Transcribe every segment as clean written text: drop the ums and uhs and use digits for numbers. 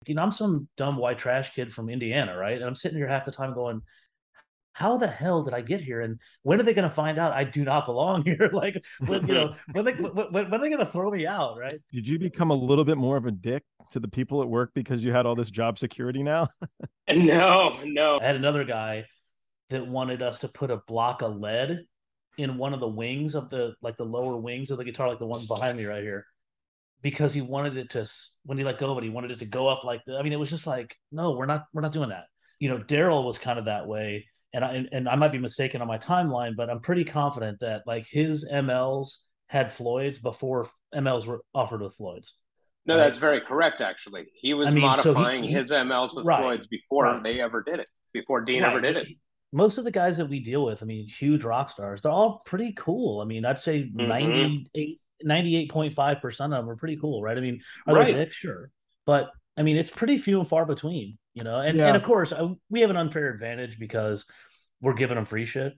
I'm some dumb white trash kid from Indiana, right? And I'm sitting here half the time going, how the hell did I get here? And when are they going to find out I do not belong here? Like when are they going to throw me out? Right? Did you become a little bit more of a dick to the people at work because you had all this job security now? No, no. I had another guy that wanted us to put a block of lead in one of the wings of the lower wings of the guitar, like the ones behind me right here, because he wanted it to, when he let go of it, he wanted it to go up like I mean, it was just like, no, we're not doing that. Daryl was kind of that way, and I might be mistaken on my timeline, but I'm pretty confident that like his MLs had Floyd's before MLs were offered with Floyd's. No, Right? that's very correct, actually. He I was mean, so modifying his MLs with right, Floyd's before right, they ever did it, before Dean ever right. did it. Most of the guys that we deal with, I mean, huge rock stars, they're all pretty cool. I mean, I'd say Mm-hmm. 98.5% of them are pretty cool, right? I mean, are there Right. dicks? Sure. But I mean, it's pretty few and far between, and Yeah. of course, we have an unfair advantage because we're giving them free shit.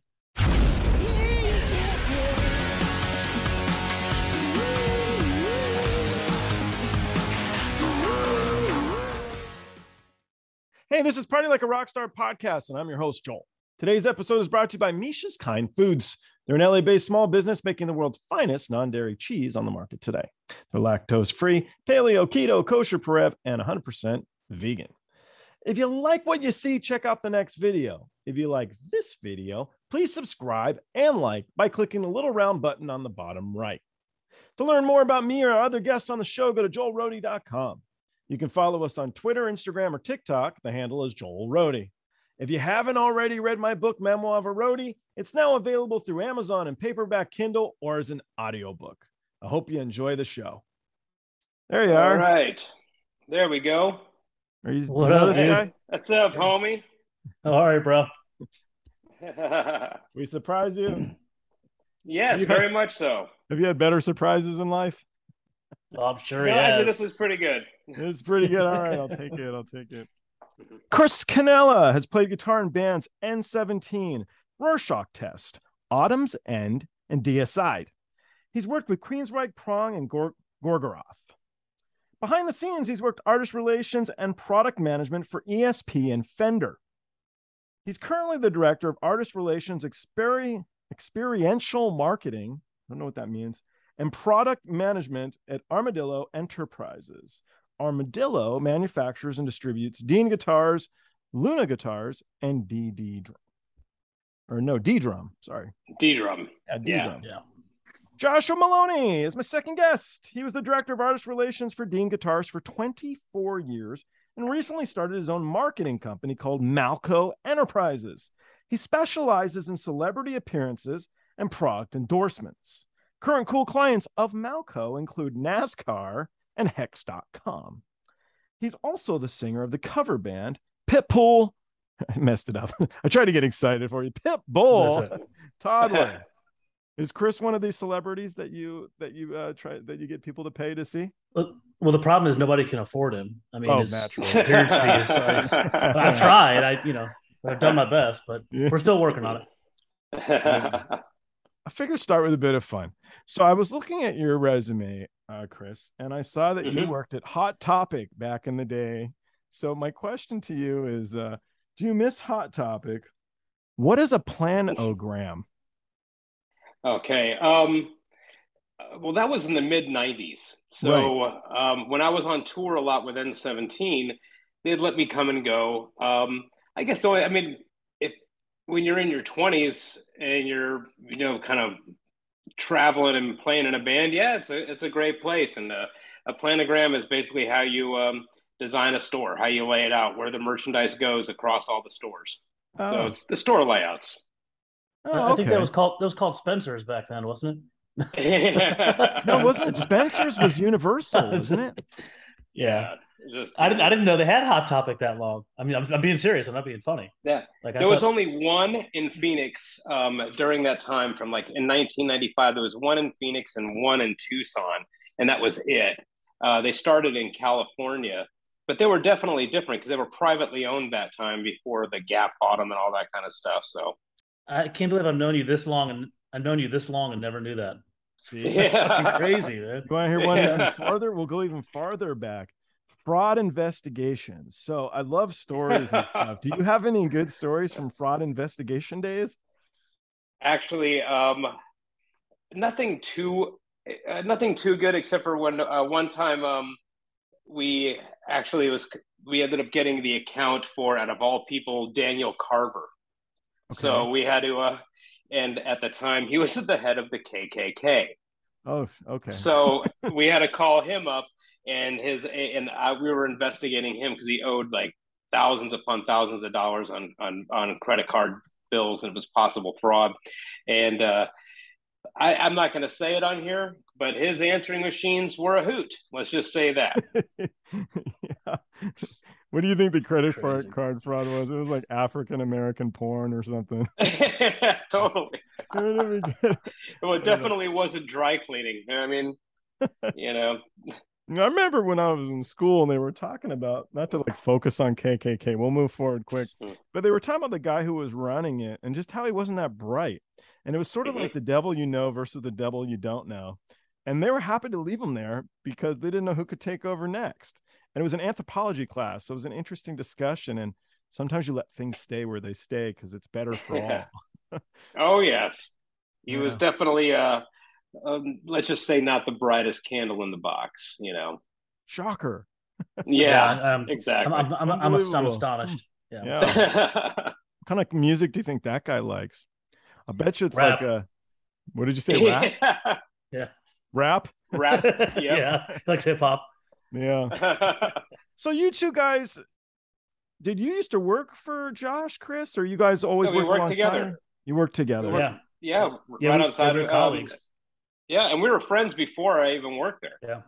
Hey, this is Party Like a Rockstar podcast, and I'm your host, Joel. Today's episode is brought to you by Misha's Kind Foods. They're an LA-based small business making the world's finest non-dairy cheese on the market today. They're lactose-free, paleo, keto, kosher, Parev, and 100% vegan. If you like what you see, check out the next video. If you like this video, please subscribe and like by clicking the little round button on the bottom right. To learn more about me or our other guests on the show, go to joelrohde.com. You can follow us on Twitter, Instagram, or TikTok. The handle is Joel Rohde. If you haven't already read my book, Memoir of a Roadie, it's now available through Amazon and paperback Kindle or as an audiobook. I hope you enjoy the show. There you are. All right. There we go. You What know up, this Hey, dude? guy? what's up, homie? All right, bro. We surprise you? Yes, very much so. Have you had better surprises in life? Oh, I'm sure No, he actually, has. this was pretty good. It's pretty good. All right, I'll take it. Chris Canella has played guitar in bands N17, Rorschach Test, Autumn's End, and Deicide. He's worked with Queensryche, Prong, and Gorgoroth. Behind the scenes, he's worked artist relations and product management for ESP and Fender. He's currently the director of artist relations, experiential marketing, I don't know what that means, and product management at Armadillo Enterprises. Armadillo manufactures and distributes Dean guitars, Luna guitars, and D-Drum. Sorry. D-Drum. Yeah, D-Drum. Yeah. Joshua Maloney is my second guest. He was the director of artist relations for Dean Guitars for 24 years and recently started his own marketing company called Malco Enterprises. He specializes in celebrity appearances and product endorsements. Current cool clients of Malco include NASCAR and Hex.com. He's also the singer of the cover band Pitbull. I messed it up. I tried to get excited for you. Pitbull Toddler. Is Chris one of these celebrities that you get people to pay to see? Well, the problem is nobody can afford him. I mean, it's naturally. appearance fees. I've tried. I've done my best, but we're still working on it. I figured start with a bit of fun. So I was looking at your resume, Chris, and I saw that you worked at Hot Topic back in the day. So my question to you is, do you miss Hot Topic? What is a planogram? Okay. Well, that was in the mid 90s. So when I was on tour a lot with N17, they'd let me come and go. I guess I mean, when you're in your 20s and you're, kind of traveling and playing in a band, yeah, it's a great place. And a planogram is basically how you design a store, how you lay it out, where the merchandise goes across all the stores. So it's the store layouts. I think that was called Spencer's back then, wasn't it? No, wasn't it? Spencer's was Universal, wasn't it? Yeah. I didn't know they had Hot Topic that long. I mean, I'm being serious. I'm not being funny. Yeah. There was only one in Phoenix during that time from like in 1995. There was one in Phoenix and one in Tucson, and that was it. They started in California, but they were definitely different because they were privately owned that time before the Gap bought them and all that kind of stuff. So I can't believe I've known you this long and never knew that. It's fucking crazy, man. You want to hear one even farther? We'll go even farther back. fraud investigations. So I love stories and stuff. Do you have any good stories from fraud investigation days? Actually, nothing too nothing too good except for when one time we actually was we ended up getting the account for, out of all people, Daniel Carver. Okay. So we had to and at the time he was at the head of the KKK. Oh, okay. So we had to call him up, and we were investigating him because he owed like thousands upon thousands of dollars on credit card bills, and it was possible fraud. And I'm not going to say it on here, but his answering machines were a hoot. Let's just say that. Yeah. What do you think the credit Crazy. card fraud was? It was like African American porn or something. Totally. It Well, it definitely wasn't dry cleaning. I mean, you know. I remember when I was in school and they were talking about, not to like focus on KKK, we'll move forward quick, but they were talking about the guy who was running it and just how he wasn't that bright. And it was sort of like the devil you know versus the devil you don't know. And they were happy to leave him there because they didn't know who could take over next. And it was an anthropology class. So it was an interesting discussion. And sometimes you let things stay where they stay because it's better for all. Oh, yes. He was definitely, let's just say, not the brightest candle in the box, you know. Shocker. Yeah, exactly. I'm astonished. Yeah. What kind of music do you think that guy likes? I bet you it's rap. like what did you say? Rap? Yeah. Rap? Rap. Yep. Yeah. Like hip hop. Yeah. So you two guys, did you used to work for Josh, Chris, or you guys always worked together? You worked together. Yeah. Right outside of colleagues. Yeah, and we were friends before I even worked there. Yeah.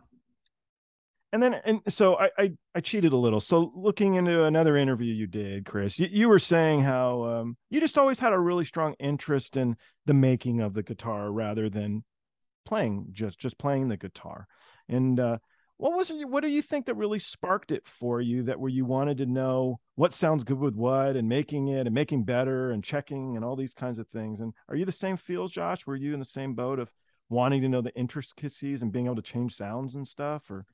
And so I cheated a little. So looking into another interview you did, Chris, you were saying how you just always had a really strong interest in the making of the guitar rather than playing, just playing the guitar. And what do you think that really sparked it for you, that where you wanted to know what sounds good with what and making it and making better and checking and all these kinds of things? And are you the same feels, Josh? Were you in the same boat of wanting to know the intricacies and being able to change sounds and stuff? Or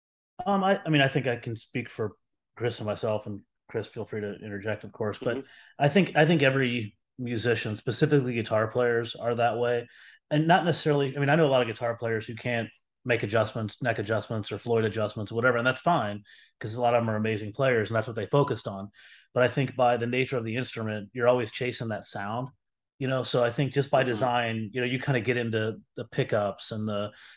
I mean, I think I can speak for Chris and myself, and Chris, feel free to interject, of course. But I think every musician, specifically guitar players, are that way, and not necessarily. I mean, I know a lot of guitar players who can't make adjustments, neck adjustments, or Floyd adjustments, whatever, and that's fine because a lot of them are amazing players, and that's what they focused on. But I think by the nature of the instrument, you're always chasing that sound. So I think just by design, you kind of get into the pickups and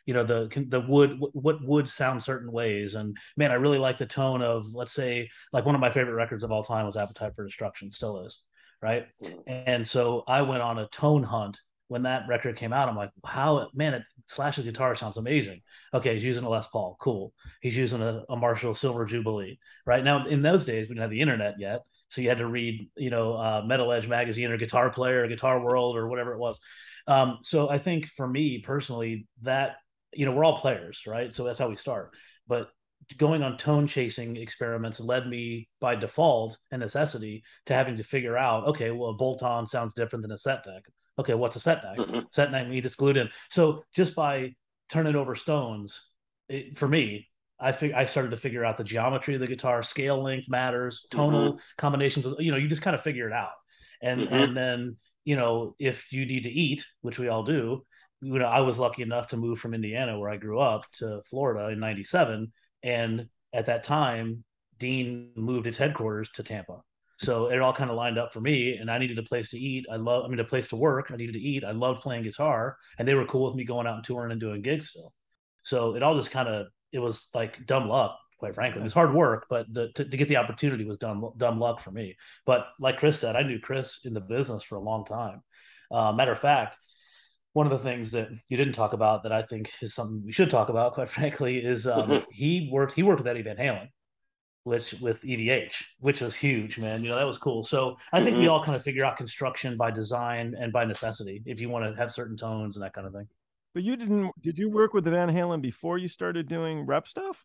the wood, what wood sounds certain ways. And man, I really like the tone of, let's say, like one of my favorite records of all time was Appetite for Destruction, still is, right? And so I went on a tone hunt when that record came out. I'm like, how, man, Slash's guitar sounds amazing. Okay, he's using a Les Paul, cool. He's using a Marshall Silver Jubilee. Right now, in those days, we didn't have the internet yet, so you had to read, Metal Edge magazine or Guitar Player or Guitar World or whatever it was. So I think for me personally, that, we're all players, right? So that's how we start. But going on tone chasing experiments led me by default and necessity to having to figure out, okay, well, a bolt-on sounds different than a set deck. Okay, what's a set deck? Set deck means it's glued in. So just by turning over stones, for me, I started to figure out the geometry of the guitar, scale length matters, tonal combinations. You just kind of figure it out. And then, if you need to eat, which we all do, I was lucky enough to move from Indiana, where I grew up, to Florida in '97. And at that time, Dean moved its headquarters to Tampa. So it all kind of lined up for me, and I needed a place to eat. A place to work. I needed to eat. I loved playing guitar, and they were cool with me going out and touring and doing gigs still. So it all just it was like dumb luck, quite frankly. It was hard work, but to get the opportunity was dumb luck for me. But like Chris said, I knew Chris in the business for a long time. Matter of fact, one of the things that you didn't talk about that I think is something we should talk about, quite frankly, is he worked with Eddie Van Halen, with EVH, which was huge, man. That was cool. So I think we all kind of figure out construction by design and by necessity, if you want to have certain tones and that kind of thing. But did you work with the Van Halen before you started doing rep stuff?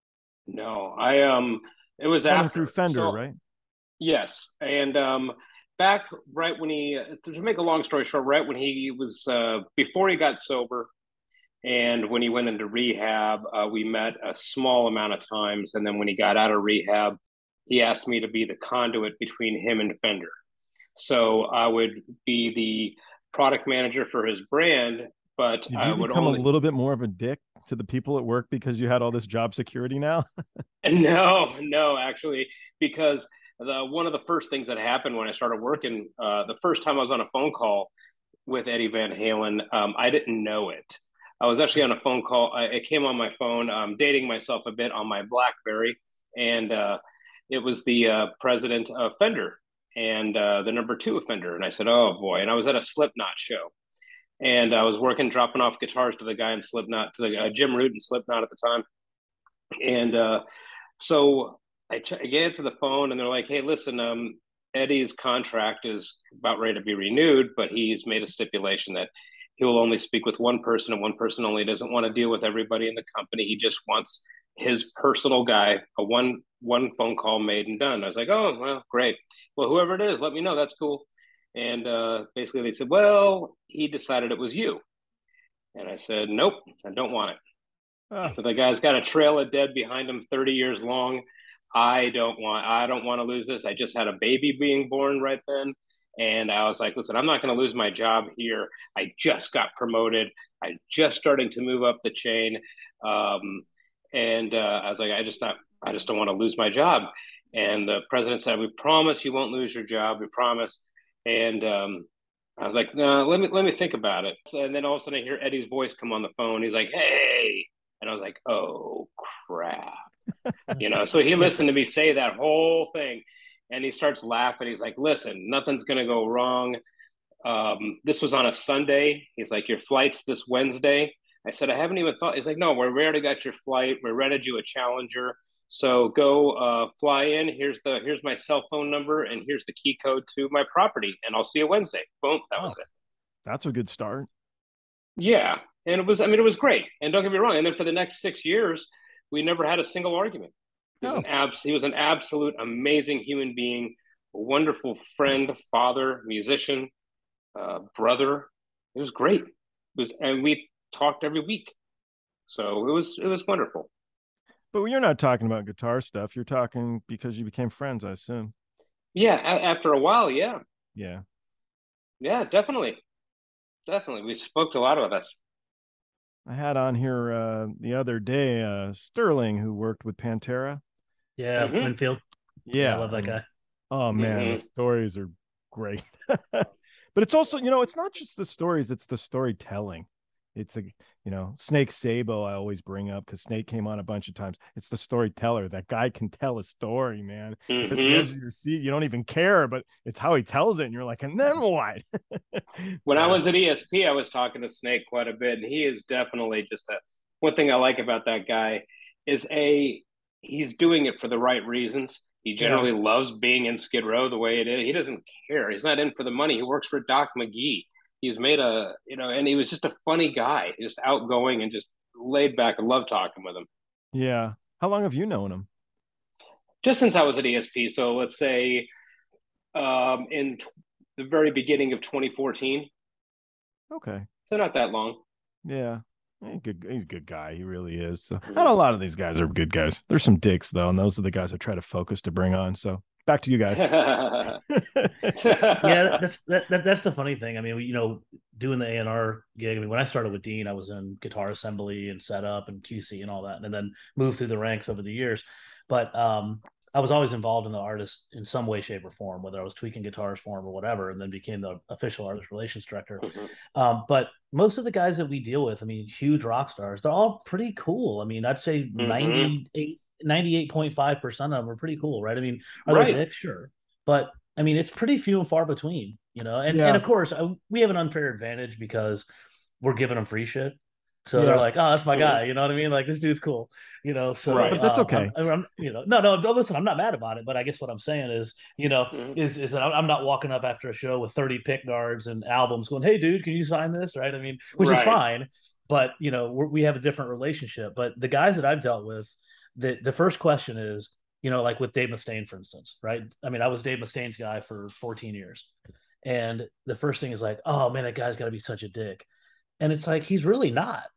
No, it was after through Fender, right? Yes. And back right when to make a long story short, right when he was before he got sober, And when he went into rehab, we met a small amount of times. And then when he got out of rehab, he asked me to be the conduit between him and Fender. So I would be the product manager for his brand, but Did I you would become a only. little bit more of a dick to the people at work because you had all this job security now? No, actually, because one of the first things that happened when I started working, the first time I was on a phone call with Eddie Van Halen, I didn't know it. I was actually on a phone call. It came on my phone, dating myself a bit on my BlackBerry, and it was the president of Fender and the number two of Fender. And I said, "Oh boy!" And I was at a Slipknot show, and I was working, dropping off guitars to the guy in Slipknot, to the Jim Root in Slipknot at the time, and so I get to the phone, and they're like, "Hey, listen, Eddie's contract is about ready to be renewed, but he's made a stipulation that he will only speak with one person, and one person only. Doesn't want to deal with everybody in the company. He just wants his personal guy, a one phone call made and done." I was like, "Oh, well, great. Well, whoever it is, let me know. That's cool." And basically, they said, "Well, he decided it was you." And I said, "Nope, I don't want it." Oh, So the guy's got a trail of dead behind him, 30 years long. I don't want to lose this. I just had a baby being born right then. And I was like, listen, I'm not going to lose my job here. I just got promoted. I'm just starting to move up the chain. Um, and I was like, I just don't want to lose my job. And the president said, we promise you won't lose your job. We promise. And I was like, no, let me think about it. And then all of a sudden I hear Eddie's voice come on the phone. He's like, hey. And I was like, oh crap. So he Yeah. listened to me say that whole thing, and he starts laughing. He's like, listen, nothing's going to go wrong. This was on a Sunday. He's like, your flight's this Wednesday. I said, I haven't even thought. He's like, no, we already got your flight. We rented you a Challenger. So go fly in. Here's my cell phone number, and here's the key code to my property, and I'll see you Wednesday. Boom, that was oh, it. that's a good start. Yeah, and it was great. And don't get me wrong. And then for the next 6 years, we never had a single argument. Oh, He was an absolute amazing human being, a wonderful friend, father, musician, brother. It was great. And we talked every week, so it was wonderful. but you're not talking about guitar stuff. You're talking because you became friends, I assume. Yeah, after a while, yeah, Yeah. yeah, definitely. We spoke to a lot of us. I had on here the other day Sterling, who worked with Pantera. Yeah, Mm-hmm. Winfield. Yeah, I Yeah. love that guy. Oh man, the Mm-hmm. stories are great. But it's also, it's not just the stories, it's the storytelling. It's the, Snake Sabo I always bring up because Snake came on a bunch of times. It's the storyteller. That guy can tell a story, man. You're at the edge Mm-hmm. of your seat. You don't even care, but it's how he tells it. And you're like, and then what? When I Yeah. was at ESP, I was talking to Snake quite a bit, and he is definitely just a. One thing I like about that guy is he's doing it for the right reasons. He Yeah. generally loves being in Skid Row the way it is. He doesn't care. He's not in for the money. He works for Doc McGee. He's made and he was just a funny guy, just outgoing and just laid back. I love talking with him. Yeah. How long have you known him? Just since I was at ESP, so let's say in the very beginning of 2014, Okay. so not that long. Yeah. He's a good guy. He really is. So, and a Mhm. lot of these guys are good guys. There's some dicks though, and those are the guys I try to focus to bring on. So back to you guys. Yeah, that's the funny thing. I mean, doing the A&R gig. I mean, when I started with Dean, I was in guitar assembly and setup and QC and all that, and then moved through the ranks over the years. But I was always involved in the artist in some way, shape, or form, whether I was tweaking guitars for him or whatever, and then became the official artist relations director. But most of the guys that we deal with, I mean, huge rock stars, they're all pretty cool. I mean, I'd say Hmm. 98.5% of them are pretty cool, right? I mean, are there Right. dicks? Sure. But I mean, it's pretty few and far between, and Yeah. of course, we have an unfair advantage because we're giving them free shit. So they're Yeah. like, oh, that's my Hmm. guy. You know what I mean? Like, this dude's cool, so Right. But that's okay. no, listen, I'm not mad about it, but I guess what I'm saying is, Hmm. is that I'm not walking up after a show with 30 pick guards and albums going, hey, dude, can you sign this? Right. I mean, which is Right. fine, but, we have a different relationship. But the guys that I've dealt with, the first question is, like with Dave Mustaine, for instance, right? I mean, I was Dave Mustaine's guy for 14 years. And the first thing is like, oh man, that guy's got to be such a dick. And it's like, he's really not.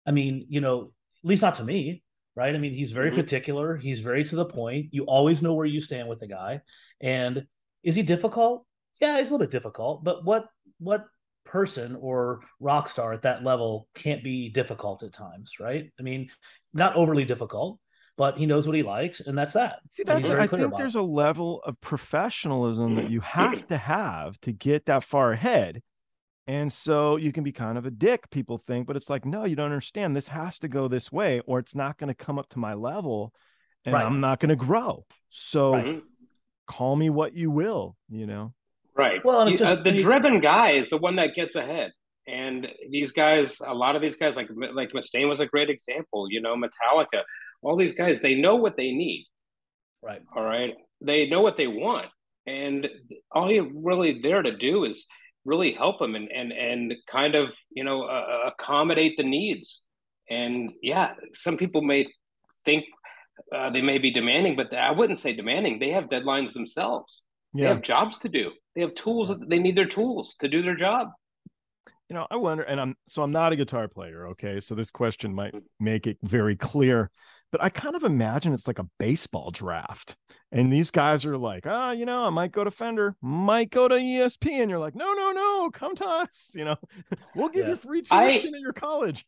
I mean, at least not to me, right? I mean, he's very particular. He's very to the point. You always know where you stand with the guy. And is he difficult? Yeah, he's a little bit difficult. But what person or rock star at that level can't be difficult at times, right? I mean, not overly difficult, but he knows what he likes, and that's that. See, I think there's a level of professionalism that you have to get that far ahead. And so you can be kind of a dick, people think, but it's like, no, you don't understand. This has to go this way, or it's not going to come up to my level, and I'm not going to grow. So call me what you will, Right. Well, the driven guy is the one that gets ahead. And these guys, a lot of these guys, like Mustaine was a great example, Metallica, all these guys, they know what they need. Right. All right. They know what they want. And all you're really there to do is really help them and kind of, accommodate the needs. And yeah, some people may think they may be demanding, but I wouldn't say demanding. They have deadlines themselves. Yeah. They have jobs to do. They have tools. They need their tools to do their job. I wonder, and I'm not a guitar player. Okay. So this question might make it very clear, but I kind of imagine it's like a baseball draft. And these guys are like, I might go to Fender, might go to ESP. And you're like, no, come to us. We'll give you free tuition in your college.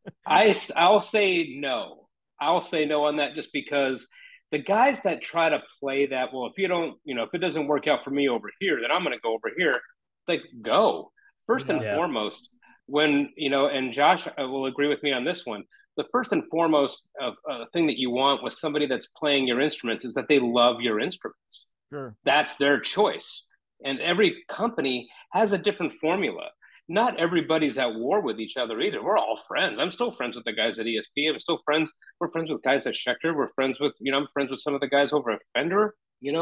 I'll say no. I'll say no on that, just because the guys that try to play that, well, if you don't, if it doesn't work out for me over here, then I'm going to go over here. It's like, go. First and foremost, when, and Josh will agree with me on this one, the first and foremost thing that you want with somebody that's playing your instruments is that they love your instruments. Sure. That's their choice. And every company has a different formula. Not everybody's at war with each other either. We're all friends. I'm still friends with the guys at ESP. We're friends with guys at Schecter. We're friends with, I'm friends with some of the guys over at Fender.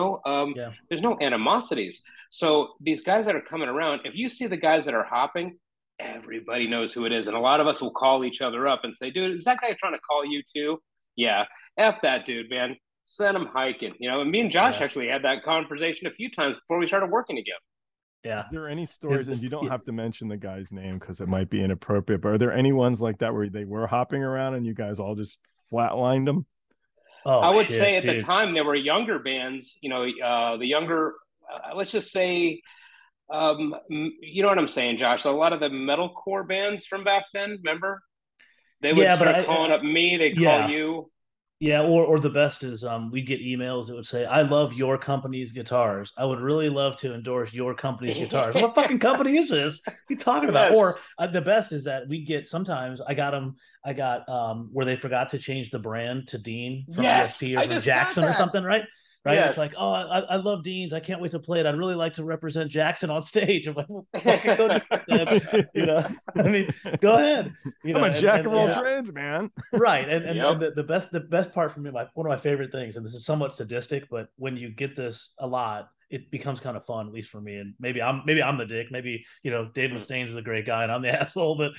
There's no animosities. So these guys that are coming around, if you see the guys that are hopping, everybody knows who it is. And a lot of us will call each other up and say, dude, is that guy trying to call you too? Yeah. F that dude, man. Send him hiking. And me and Josh actually had that conversation a few times before we started working together. Yeah. Is there any stories, and you don't have to mention the guy's name because it might be inappropriate, but are there any ones like that where they were hopping around and you guys all just flatlined them? Oh, I would say at the time there were younger bands, the younger, let's just say, you know what I'm saying, Josh? A lot of the metalcore bands from back then, remember? They would start calling up me, they'd call you. Yeah, or the best is we'd get emails that would say, I love your company's guitars. I would really love to endorse your company's guitars. What fucking company is this? What are you talking about? Or the best is that we get, sometimes I got where they forgot to change the brand to Dean from ESP or from Jackson or something, right? Right. Yes. It's like, oh, I love Dean's. I can't wait to play it. I'd really like to represent Jackson on stage. I'm like, well, fucking go do it. I mean, go ahead. I'm a jack of all trades, man. Right. And the best part for me, one of my favorite things, and this is somewhat sadistic, but when you get this a lot, it becomes kind of fun, at least for me. And maybe I'm the dick. Maybe, Dave Mustaine is a great guy and I'm the asshole. But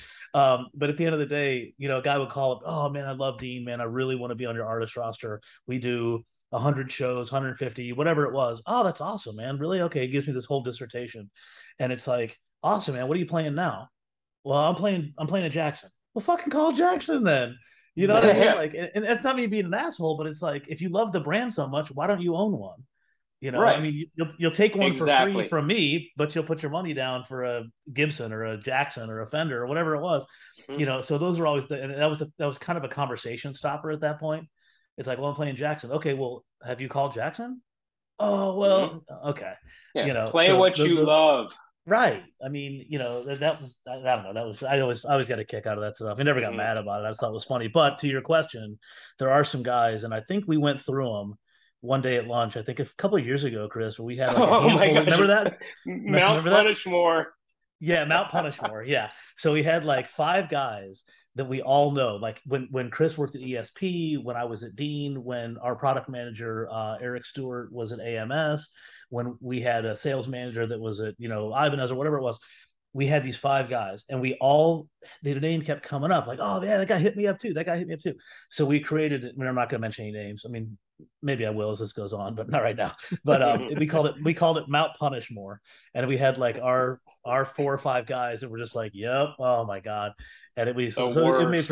at the end of the day, a guy would call up, oh man, I love Dean, man. I really want to be on your artist roster. We do 100 shows, 150, whatever it was. Oh, that's awesome, man. Really? Okay. It gives me this whole dissertation. And it's like, awesome, man. What are you playing now? Well, I'm playing a Jackson. Well, fucking call Jackson then. You know what I mean? Like, and it's not me being an asshole, but it's like, if you love the brand so much, why don't you own one? Right. I mean, you'll take one for free from me, but you'll put your money down for a Gibson or a Jackson or a Fender or whatever it was. So those are always and that was kind of a conversation stopper at that point. It's like, well, I'm playing Jackson. Okay, well, have you called Jackson? Oh, well, okay. Yeah, play what you love. Right. I mean, that was, I don't know. That was, I always got a kick out of that stuff. I never got mad about it. I just thought it was funny. But to your question, there are some guys, and I think we went through them one day at lunch. I think a couple of years ago, Chris, where we had remember that? Mount Punishmore. Yeah, Mount Punishmore. Yeah. So we had like 5 guys that we all know. Like when Chris worked at ESP, when I was at Dean, when our product manager, Eric Stewart, was at AMS, when we had a sales manager that was at, Ibanez or whatever it was, we had these 5 guys and their name kept coming up like, oh yeah, that guy hit me up too. That guy hit me up too. So we created it. I mean, I'm not going to mention any names. I mean, maybe I will as this goes on, but not right now. But we called it Mount Punishmore. And we had like our 4 or 5 guys that were just like, yep, oh my God. And it made for some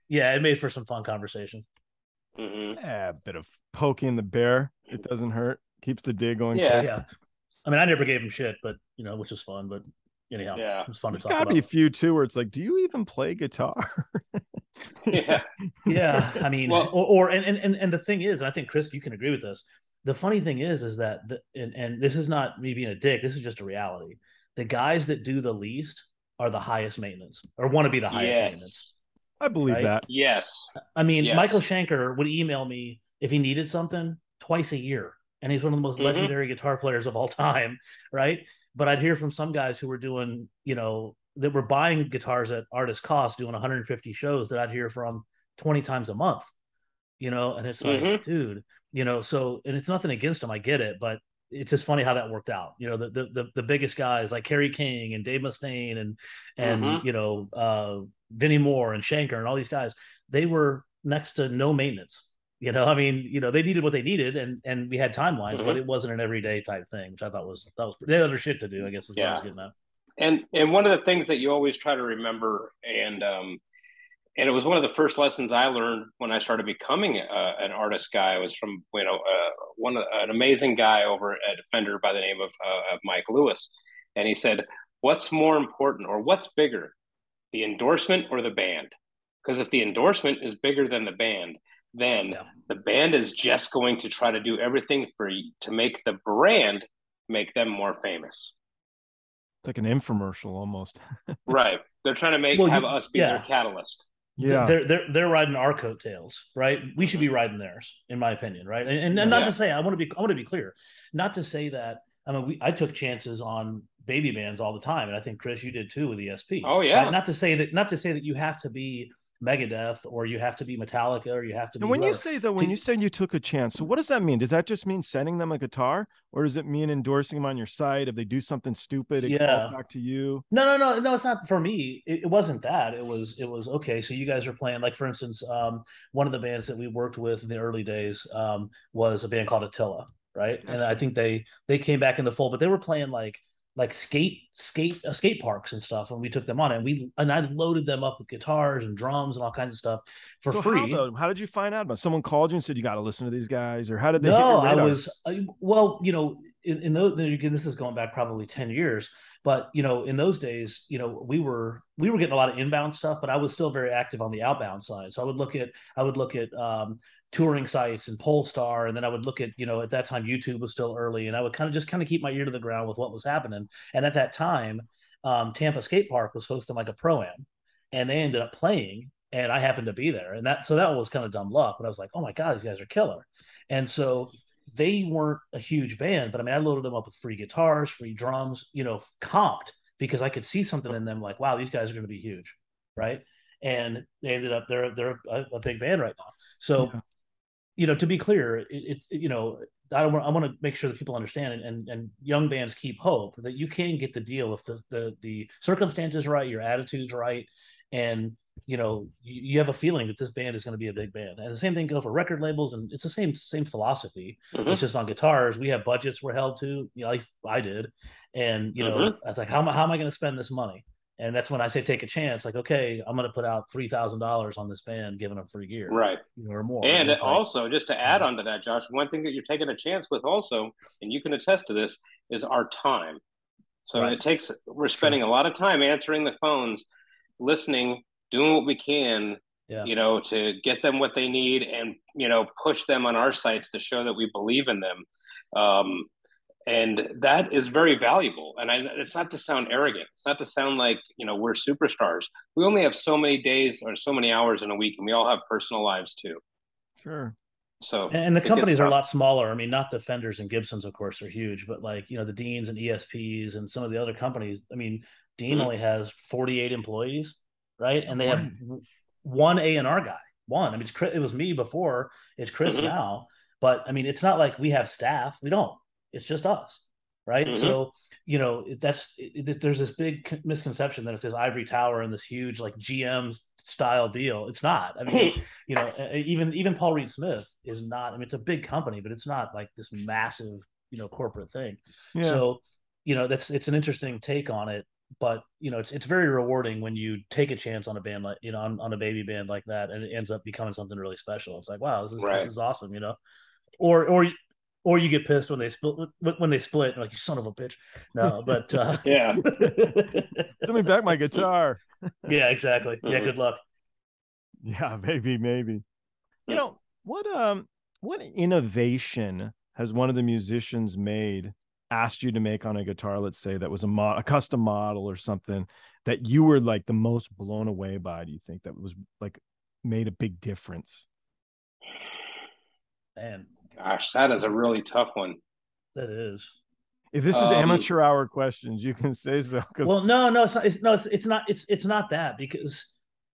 Yeah, it made for some fun conversation. Yeah, a bit of poking the bear. It doesn't hurt. Keeps the day going. Yeah. Yeah. I mean, I never gave him shit, but which is fun. But anyhow, Yeah. it was fun to There's talk got to about. be a few too where it's like, do you even play guitar? Yeah. Yeah, I mean, Well, and the thing is, and I think Chris, you can agree with this. The funny thing is that and this is not me being a dick. This is just a reality. The guys that do the least are the highest maintenance, or want to be the highest maintenance, yes. I believe right? that. Yes. I mean, Yes. Michael Schenker would email me if he needed something twice a year, and he's one of the most legendary guitar players of all time, right? But I'd hear from some guys who were doing, that were buying guitars at artist cost, doing 150 shows that I'd hear from 20 times a month, and it's like, dude, so, and it's nothing against him, I get it, but it's just funny how that worked out. The biggest guys like Kerry King and Dave Mustaine and Vinnie Moore and Shanker and all these guys, they were next to no maintenance. I mean, they needed what they needed, and we had timelines, but it wasn't an everyday type thing, which I thought was they had other shit to do, I guess is what I was getting at. And one of the things that you always try to remember, and it was one of the first lessons I learned when I started becoming an artist guy. Was from an amazing guy over at Fender by the name of Mike Lewis, and he said, "What's more important, or what's bigger, the endorsement or the band? Because if the endorsement is bigger than the band, then the band is just going to try to do everything to make the brand make them more famous." Like an infomercial almost. Right. They're trying to have us be their catalyst. Yeah. They're riding our coattails, right? We should be riding theirs, in my opinion, right? And not to say, I want to be clear, not to say that. I mean, I took chances on baby bands all the time, and I think Chris, you did too with ESP. Oh yeah. Right? Not to say that you have to be Megadeth or you have to be Metallica or you have to be. And when you say you took a chance, so what does that mean? Does that just mean sending them a guitar, or does it mean endorsing them on your site? If they do something stupid, it falls back to you. No. It's not for me. It wasn't that. It was okay. So you guys are playing, like, for instance, one of the bands that we worked with in the early days was a band called Attila, right? And I think they came back in the fold, but they were playing like skate parks and stuff when we took them on, and I loaded them up with guitars and drums and all kinds of stuff for free. How did you find out about? Someone called you and said you got to listen to these guys, or how did they? No, I was well, in those, this is going back probably 10 years, but in those days, we were getting a lot of inbound stuff, but I was still very active on the outbound side. So I would look at touring sites and Polestar, and then I would look at, at that time YouTube was still early, and I would kind of keep my ear to the ground with what was happening. And at that time, Tampa Skate Park was hosting like a pro-am, and they ended up playing, and I happened to be there, and that was kind of dumb luck. But I was like, oh my god, these guys are killer. And so they weren't a huge band, but I mean, I loaded them up with free guitars, free drums, comped, because I could see something in them, like, wow, these guys are going to be huge, right? And they ended up they're a big band right now. So to be clear, I want to make sure that people understand, and young bands keep hope that you can get the deal if the circumstances right, your attitude's right, and you have a feeling that this band is going to be a big band. And the same thing goes for record labels, and it's the same philosophy. It's just on guitars. We have budgets we're held to, at least I did. And I was like, how am I going to spend this money? And that's when I say take a chance. Like, okay, I'm going to put out $3,000 on this band, giving them free gear, right, or more. And also, just to add on to that, Josh, one thing that you're taking a chance with also, and you can attest to this, is our time. So we're spending a lot of time answering the phones, listening, doing what we can, to get them what they need, and push them on our sites to show that we believe in them. And that is very valuable. And it's not to sound arrogant. It's not to sound like, we're superstars. We only have so many days or so many hours in a week, and we all have personal lives too. Sure. So, and the companies are a lot smaller. I mean, not the Fenders and Gibsons, of course, are huge, but like, the Deans and ESPs and some of the other companies. I mean, Dean only has 48 employees, right? And they have one A&R guy. One. I mean, it was me before. It's Chris now. But I mean, it's not like we have staff. We don't. It's just us, right? So, there's this big misconception that it's this ivory tower and this huge like GM style deal. It's not. I mean, even Paul Reed Smith is not. I mean, it's a big company, but it's not like this massive, corporate thing. Yeah. So, it's an interesting take on it. but it's very rewarding when you take a chance on a band like on a baby band like that, and it ends up becoming something really special. It's like, wow, this Right. is awesome, or you get pissed when they split, like, you son of a bitch. No, but Yeah. Send me back my guitar. yeah, exactly. Yeah, Mhm. good luck. Yeah, maybe. You know, what innovation has one of the musicians asked you to make on a guitar, let's say, that was a custom model or something that you were like the most blown away by? Do you think that was like made a big difference? And Gosh, that is a really tough one. that is. If this is Um, amateur hour questions, you can say so. Because Well, no, it's not. It's not that, because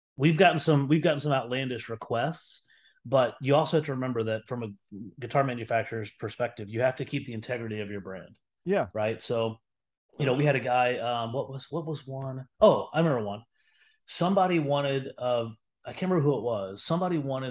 we've gotten some outlandish requests, but you also have to remember that from a guitar manufacturer's perspective, you have to keep the integrity of your brand, yeah, right? So, we had a guy. What was one? Oh, I remember one. Somebody wanted I can't remember who it was. Somebody wanted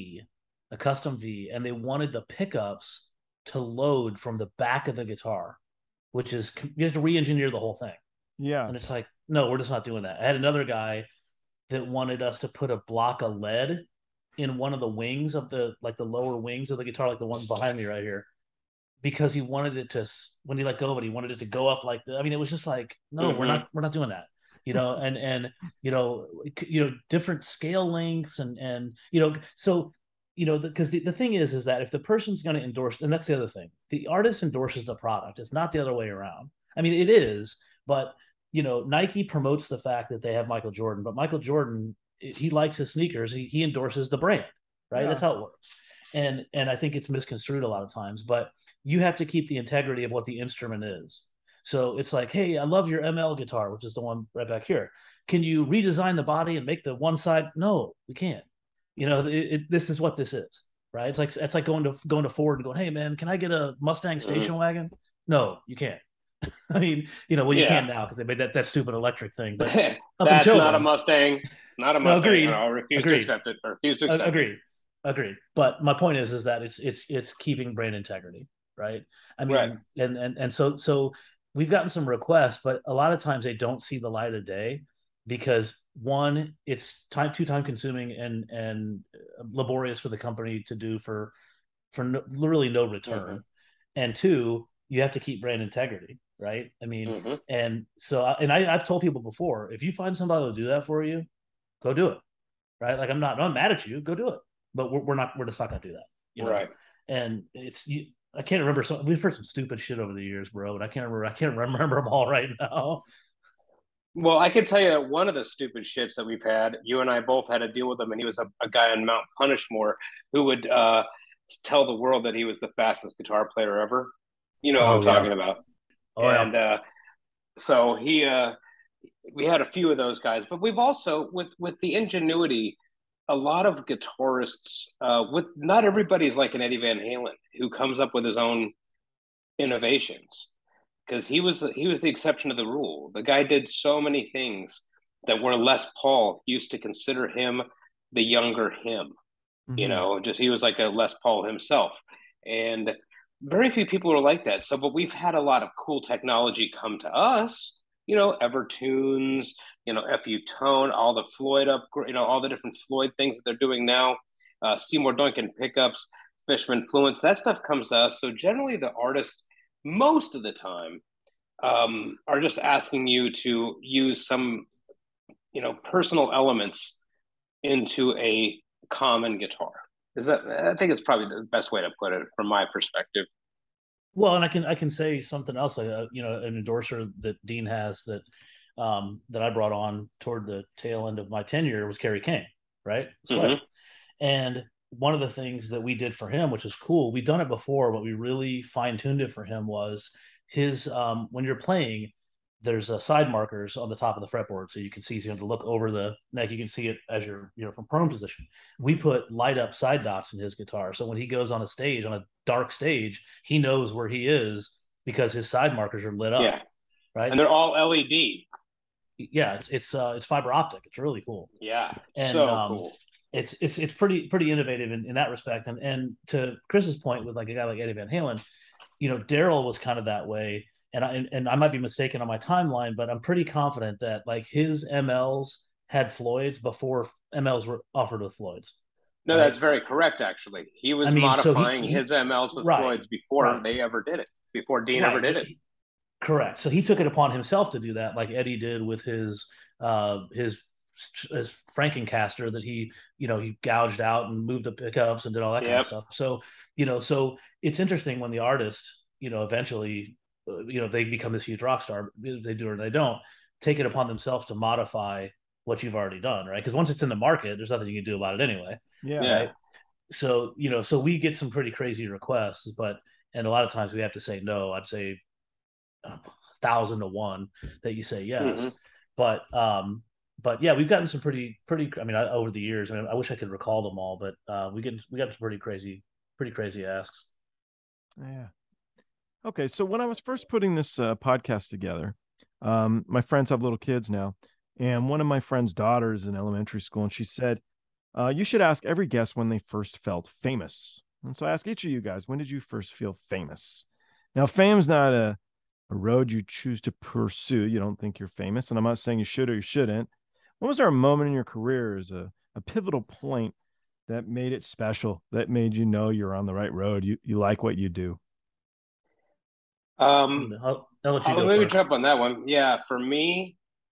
a custom V, and they wanted the pickups to load from the back of the guitar, which is, you have to re-engineer the whole thing. yeah, And it's like, no, we're just not doing that. I had another guy that wanted us to put a block of lead in one of the wings of the lower wings of the guitar, like the one behind me right here, because he wanted it to, when he let go of it, he wanted it to go up like it was just like, no, mhm. we're not doing that. And different scale lengths, and so because the thing is that if the person's going to endorse, and that's the other thing, the artist endorses the product. It's not the other way around. I mean, it is, but Nike promotes the fact that they have Michael Jordan, but Michael Jordan, he likes his sneakers. He endorses the brand, right? yeah. That's how it works. And I think it's misconstrued a lot of times, but you have to keep the integrity of what the instrument is. So it's like, hey, I love your ML guitar, which is the one right back here. Can you redesign the body and make the one side? No, we can't. This is what this is, right? It's like going to Ford and going, hey man, can I get a Mustang Mhm. station wagon? No, you can't. I mean, well, you Yeah. can now because they made that stupid electric thing, but up That's until not a then, Mustang. Not a no, Mustang, and agreed, I'll refuse to agreed, accept it. I refuse to accept it. agreed, agreed. But my point is that it's keeping brand integrity, right? I Right. mean, and so we've gotten some requests, but a lot of times they don't see the light of day because, one, it's too time consuming and laborious for the company to do for literally no Mm-hmm. return, and two, you have to keep brand integrity, right? I mean, Mm-hmm. and so I've told people before, if you find somebody to do that for you, go do it, right? Like, I'm mad at you, go do it, but we're just not gonna do that, Right. And I can't remember. We've heard some stupid shit over the years, bro, and I can't remember them all right now. Well, I can tell you one of the stupid shits that we've had. You and I both had to deal with him, and he was a guy on Mount Punishmore who would tell the world that he was the fastest guitar player ever. You know what I'm Oh yeah, talking about. oh yeah. And so we had a few of those guys, but we've also with the ingenuity, a lot of guitarists. With not everybody's like an Eddie Van Halen who comes up with his own innovations because he was the exception to the rule. The guy did so many things that where Les Paul used to consider him the younger him. Mm-hmm. Just he was like a Les Paul himself, and very few people are like that. So, but we've had a lot of cool technology come to us. Evertunes, FU Tone, all the Floyd all the different Floyd things that they're doing now. Seymour Duncan pickups, Fishman Fluence, that stuff comes to us. So generally, the artists most of the time are just asking you to use some personal elements into a common guitar. Is that I think it's probably the best way to put it from my perspective. Well, and I can say something else. An endorser that Dean has that I brought on toward the tail end of my tenure was Kerry King, right? Sled. Mm-hmm. And one of the things that we did for him, which was cool, we'd done it before, but we really fine tuned it for him, was his when you're playing, there's side markers on the top of the fretboard, so you can see. So you have to look over the neck. You can see it as you're from prone position. We put light up side dots in his guitar, so when he goes on a stage, on a dark stage, he knows where he is because his side markers are lit up, Yeah, right? and they're all LED. Yeah, it's fiber optic. It's really cool, Yeah, and so cool. it's pretty innovative in that respect. And to Chris's point with like a guy like Eddie Van Halen, Daryl was kind of that way. and I might be mistaken on my timeline, but I'm pretty confident that like his MLs had Floyd's before MLs were offered with Floyd's. No, Right. that's very correct. Actually, he I was mean, so modifying his MLs with right, Floyd's before right, they ever did it. Before Dean ever right. did it. Correct. So he took it upon himself to do that, like Eddie did with his Frankencaster that he gouged out and moved the pickups and did all that kind of Yep. stuff. So so it's interesting when the artist eventually they become this huge rock star. They do or they don't take it upon themselves to modify what you've already done, right? Because once it's in the market, there's nothing you can do about it anyway. Yeah. Yeah. Right. So so we get some pretty crazy requests, and a lot of times we have to say no. I'd say 1,000 to 1 that you say yes. Mm-hmm. But yeah, we've gotten some pretty. I mean, over the years, I mean, I wish I could recall them all, but we got some pretty crazy asks. Yeah. Okay, so when I was first putting this podcast together, my friends have little kids now, and one of my friend's daughters in elementary school, and she said, you should ask every guest when they first felt famous. And so I ask each of you guys, when did you first feel famous? Now, fame's not a road you choose to pursue. You don't think you're famous, and I'm not saying you should or you shouldn't. When was there a moment in your career as a pivotal point that made it special, that made you know you're on the right road, you like what you do? I'll let you go Maybe first. jump on that one. Yeah, for me,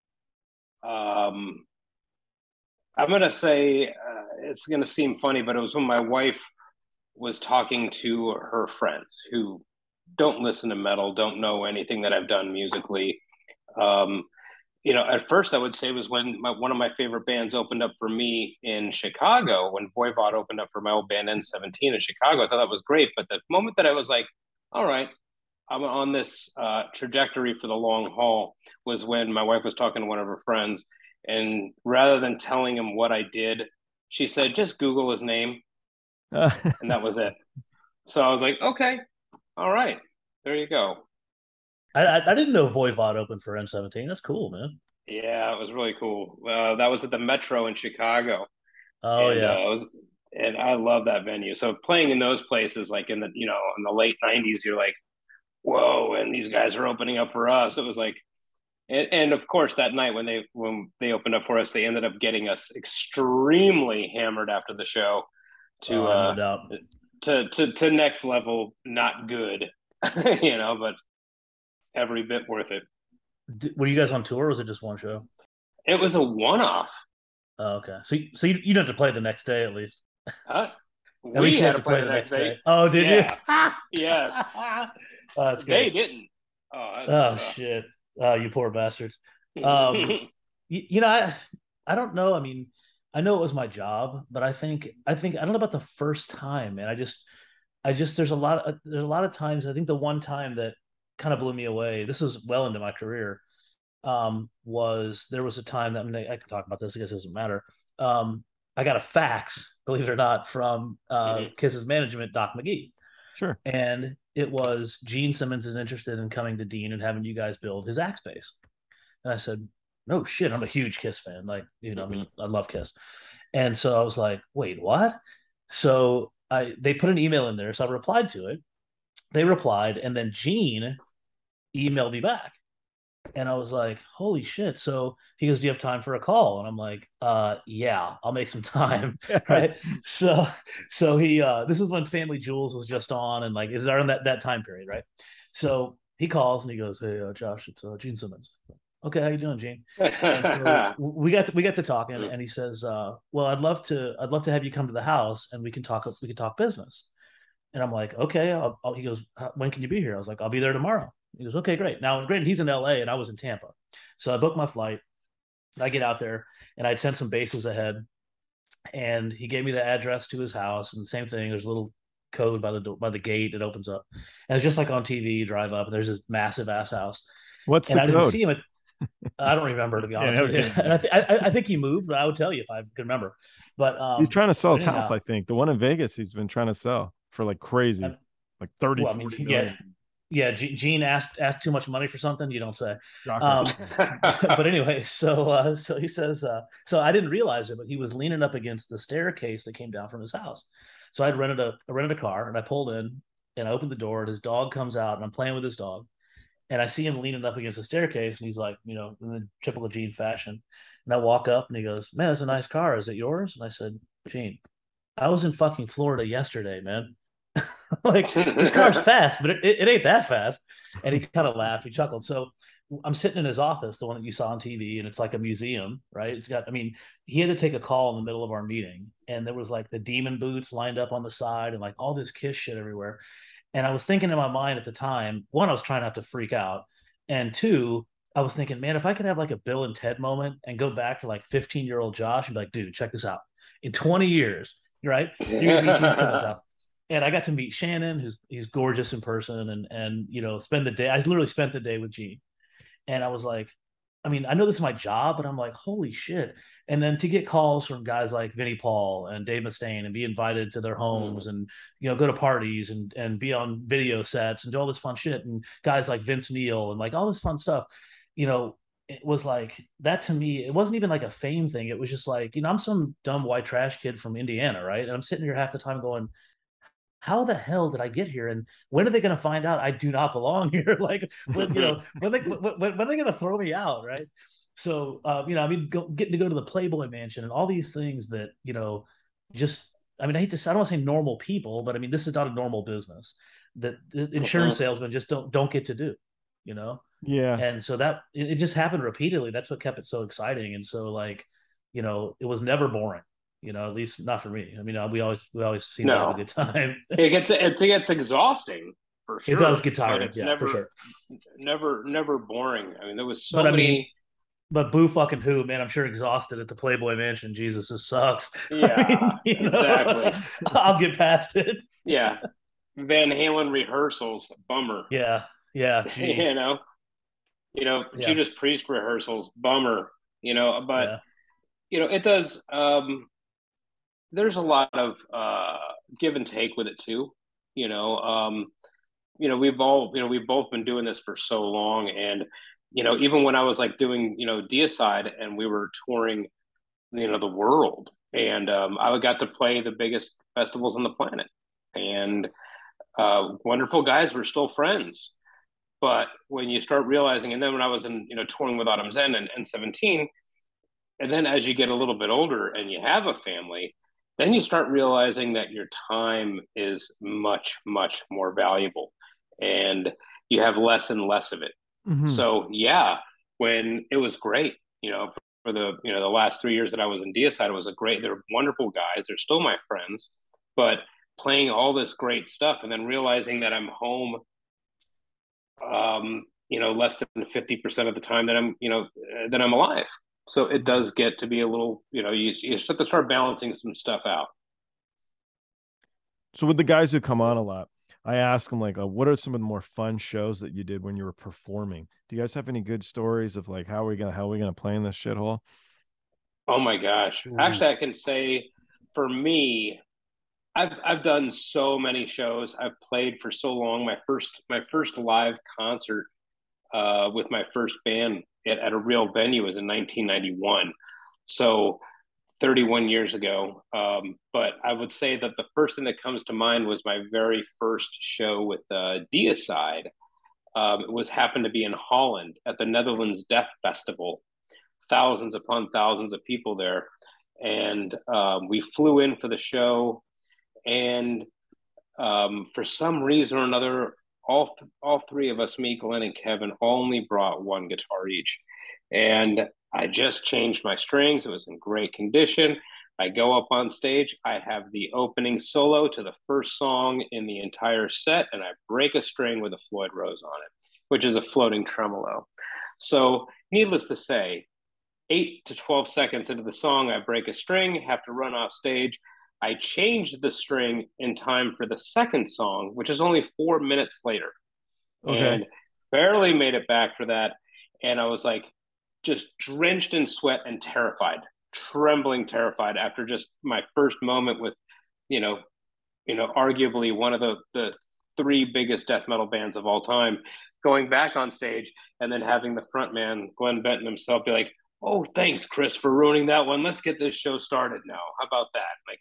um, I'm gonna say it's gonna seem funny, but it was when my wife was talking to her friends who don't listen to metal, don't know anything that I've done musically. Um, at first I would say it was when one of my favorite bands opened up for me in Chicago, when Voivod opened up for my old band N17 in Chicago. I thought that was great. But the moment that I was like, all right, I'm on this trajectory for the long haul was when my wife was talking to one of her friends. And rather than telling him what I did, she said, just Google his name. And that was it. So I was like, okay, all right, there you go. I didn't know Voivod opened for N17. That's cool, man. Yeah, it was really cool. That was at the Metro in Chicago, Oh and yeah. and I love that venue. So playing in those places, like in the late '90s, you're like, whoa! And these guys are opening up for us. It was like, and of course that night when they opened up for us, they ended up getting us extremely hammered after the show to I have no doubt. to next level, not good, but every bit worth it. Were you guys on tour, or was it just one show? It was a one-off. Oh, okay. So you didn't have to play the next day at least. Huh? At least We you had had to to play play the the next next day. day. Oh, did you? Yeah. Yes. Oh, that's They great. didn't. Oh, Oh shit. Oh, you poor bastards. Um, I don't know. I mean, I know it was my job, but I don't know about the first time, and I just there's a lot of times. I think the one time that kind of blew me away. This was well into my career. Was there was a time that I can talk about this. I guess it doesn't matter. Um, I got a fax, believe it or not, from Kiss's management, Doc McGee. Sure. And it was Gene Simmons is interested in coming to Dean and having you guys build his axe base. And I said, no shit, I'm a huge Kiss fan. Like, I mean, I love Kiss. And so I was like, wait, what? So they put an email in there. So I replied to it. They replied, and then Gene emailed me back. And I was like, holy shit. So he goes, do you have time for a call? And I'm like, yeah, I'll make some time. Right. So he this is when Family Jewels was just on, and like is around that time period, right? So he calls and he goes, hey, Josh, it's Gene Simmons. Okay, how you doing, Gene? And so we got to talking, and he says, well, I'd love to have you come to the house and we can talk business. And I'm like, okay. He goes, when can you be here? I was like, I'll be there tomorrow. He goes, okay, great. Now, granted, he's in LA and I was in Tampa. So I booked my flight. I get out there and I'd sent some bases ahead. And he gave me the address to his house. And the same thing, there's a little code by the gate. It opens up. And it's just like on TV, you drive up and there's this massive ass house. What's and the I code? Didn't see him. I don't remember, to be honest with you. And I think he moved, but I would tell you if I could remember. But he's trying to sell his house, I think. The one in Vegas he's been trying to sell for like crazy, like 30, well, 40 million. Yeah, Gene asked too much money for something. You don't say. But anyway, so he says, so I didn't realize it, but he was leaning up against the staircase that came down from his house. So I rented a car and I pulled in and I opened the door and his dog comes out and I'm playing with his dog. And I see him leaning up against the staircase, and he's like, in the typical Gene fashion. And I walk up, and he goes, "Man, that's a nice car. Is it yours?" And I said, "Gene, I was in fucking Florida yesterday, man. Like, this car's fast, but it ain't that fast." And he kind of laughed. He chuckled. So I'm sitting in his office, the one that you saw on TV, and it's like a museum, right? He had to take a call in the middle of our meeting, and there was like the demon boots lined up on the side and like all this Kiss shit everywhere. And I was thinking in my mind at the time, one, I was trying not to freak out. And two, I was thinking, man, if I could have like a Bill and Ted moment and go back to like 15-year-old Josh and be like, dude, check this out. In 20 years, right? You're gonna meet Gene Simmons house. And I got to meet Shannon, he's gorgeous in person, and spend the day. I literally spent the day with Gene. And I was like, I know this is my job, but I'm like, holy shit. And then to get calls from guys like Vinnie Paul and Dave Mustaine and be invited to their homes and, go to parties and be on video sets and do all this fun shit. And guys like Vince Neil and like all this fun stuff, it was like that to me. It wasn't even like a fame thing. It was just like, I'm some dumb white trash kid from Indiana, right? And I'm sitting here half the time going, how the hell did I get here? And when are they going to find out I do not belong here? Like, when are they going to throw me out? Right. So, getting to go to the Playboy Mansion and all these things that, I hate to say, I don't want to say normal people, but this is not a normal business that the insurance salesmen just don't get to do, Yeah. And so that it just happened repeatedly. That's what kept it so exciting. And so it was never boring. At least not for me. We always seem to have a good time. It gets exhausting for sure. It does get tiring. It's for sure. Never boring. There was so many. But boo fucking who, man? I'm sure exhausted at the Playboy Mansion. Jesus, this sucks. Yeah, exactly. I'll get past it. Yeah, Van Halen rehearsals, bummer. Yeah. Judas Priest rehearsals, bummer. But it does. There's a lot of give and take with it too. We've both been doing this for so long, and even when I was like doing Deicide and we were touring the world, and I got to play the biggest festivals on the planet, and wonderful guys, were still friends. But when you start realizing, and then when I was in touring with Autumn Zen and 17, and then as you get a little bit older and you have a family, then you start realizing that your time is much, much more valuable, and you have less and less of it. Mm-hmm. So when it was great, for the the last 3 years that I was in Deicide, it was they're wonderful guys. They're still my friends, but playing all this great stuff and then realizing that I'm home, less than 50% of the time that I'm alive. So it does get to be a little, you have to start balancing some stuff out. So with the guys who come on a lot, I ask them like, what are some of the more fun shows that you did when you were performing? Do you guys have any good stories of like, how are we gonna play in this shithole? Oh my gosh. Actually, I can say for me, I've done so many shows. I've played for so long. My first live concert with my first band at a real venue was in 1991. So 31 years ago. But I would say that the first thing that comes to mind was my very first show with Deicide. It happened to be in Holland at the Netherlands Death Festival. Thousands upon thousands of people there. And we flew in for the show. And for some reason or another, all three of us, me, Glenn, and Kevin, only brought one guitar each. And I just changed my strings. It was in great condition. I go up on stage. I have the opening solo to the first song in the entire set, and I break a string with a Floyd Rose on it, which is a floating tremolo. So needless to say, 8 to 12 seconds into the song, I break a string, have to run off stage. I changed the string in time for the second song, which is only 4 minutes later. Okay. And barely made it back for that. And I was like, just drenched in sweat and terrified, trembling, terrified after just my first moment with, arguably one of the three biggest death metal bands of all time, going back on stage and then having the front man, Glenn Benton himself, be like, "Oh, thanks, Chris, for ruining that one. Let's get this show started now. How about that?" Like,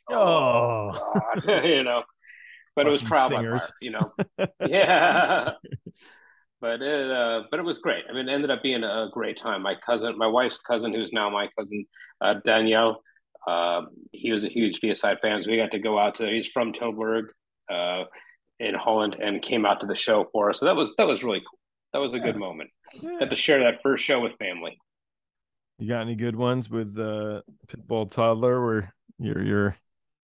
God, but it was trial by fire, Yeah. but it was great. I mean, it ended up being a great time. My wife's cousin, who's now my cousin, Danielle, he was a huge Deicide fan. So we got to go out to, he's from Tilburg, in Holland, and came out to the show for us. So that was really cool. That was a good moment. Got to share that first show with family. You got any good ones with Pitbull Toddler where you're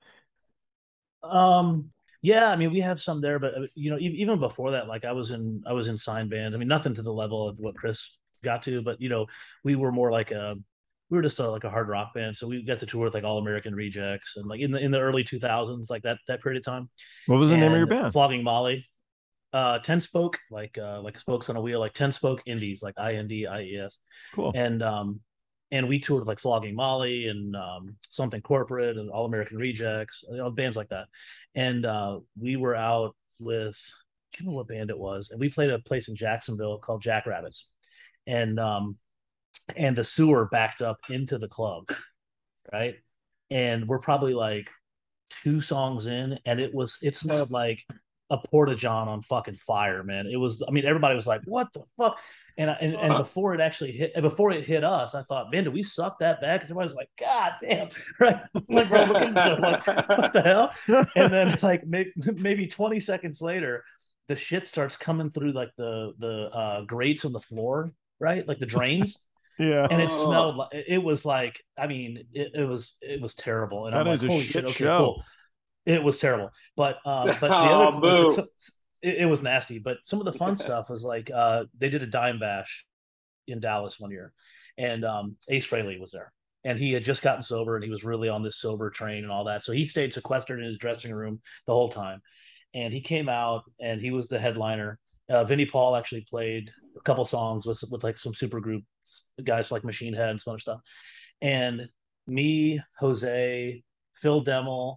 Yeah, I mean, we have some there, but even before that, like I was in sign band. I mean, nothing to the level of what Chris got to, but we were more like we were just like a hard rock band. So we got to tour with like All American Rejects and like in the early 2000s, like that period of time. What was the name of your band? Flogging Molly. 10 spoke, like spokes on a wheel, like 10 spoke indies, like INDIES. Cool. And we toured with like Flogging Molly and Something Corporate and All American Rejects, bands like that. And we were out with, I can't remember what band it was, and we played a place in Jacksonville called Jackrabbits, and the sewer backed up into the club, right? And we're probably like 2 songs in, and it smelled like a porta john on fucking fire, man. It was, I mean, everybody was like, "What the fuck?" And before it hit us, I thought, "Man, do we suck that bad?" Because everybody's like, "God damn!" Right? Like, bro, looking at each other, like, what the hell? And then like maybe 20 seconds later, the shit starts coming through like the grates on the floor, right? Like the drains. Yeah. And it smelled like, it was like, I mean, it was terrible. And that I'm is like, a holy shit shit, okay, show. cool. It was terrible. But the other it was nasty. But some of the fun stuff was like they did a dime bash in Dallas one year, and Ace Frehley was there. And he had just gotten sober, and he was really on this sober train and all that. So he stayed sequestered in his dressing room the whole time. And he came out, and he was the headliner. Vinnie Paul actually played a couple songs with like some super group guys like Machine Head and some other stuff. And me, Jose, Phil Demmel,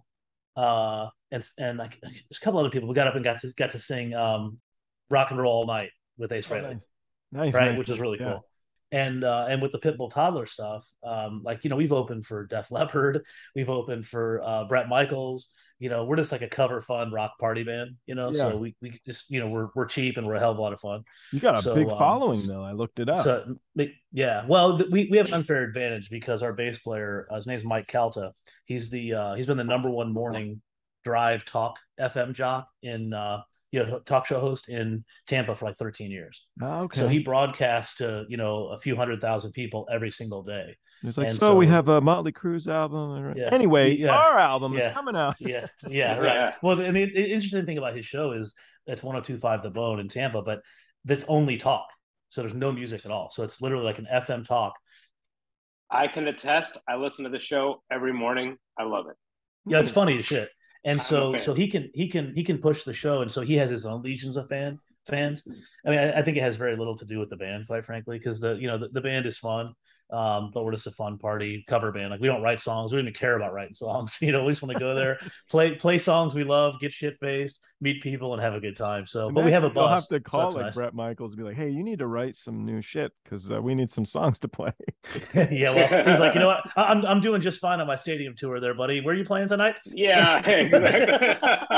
and like there's a couple other people. We got up and got to sing "Rock and Roll All Night" with Ace Frehley, nice, right, nice. which is really cool. And with the Pitbull Toddler stuff, like we've opened for Def Leppard, we've opened for Bret Michaels. We're just like a cover fun rock party band. So we just we're cheap and we're a hell of a lot of fun. You got a big following though. I looked it up. So yeah, well we have an unfair advantage because our bass player, his name's Mike Calta. He's been the #1 morning drive talk FM jock in talk show host in Tampa for like 13 years. Oh, okay. So he broadcasts to a few 100,000 people every single day. It's like, so we have a Motley Crue's album. Yeah. Anyway, our album is coming out. Yeah, right. Well, I mean, the interesting thing about his show is it's 102.5 The Bone in Tampa, but that's only talk. So there's no music at all. So it's literally like an FM talk. I can attest. I listen to the show every morning. I love it. Yeah, it's funny as shit. And so he can push the show, and so he has his own legions of fans. I mean, I think it has very little to do with the band, quite frankly, because the band is fun, but we're just a fun party cover band. Like we don't write songs, we don't even care about writing songs. We just want to go there, play songs we love, get shit faced, meet people, and have a good time. So, but we have a bus. You'll have to call so like nice. Bret Michaels and be like, "Hey, you need to write some new shit because we need some songs to play." Yeah, well, he's like, what? I'm doing just fine on my stadium tour there, buddy. Where are you playing tonight? Yeah, exactly.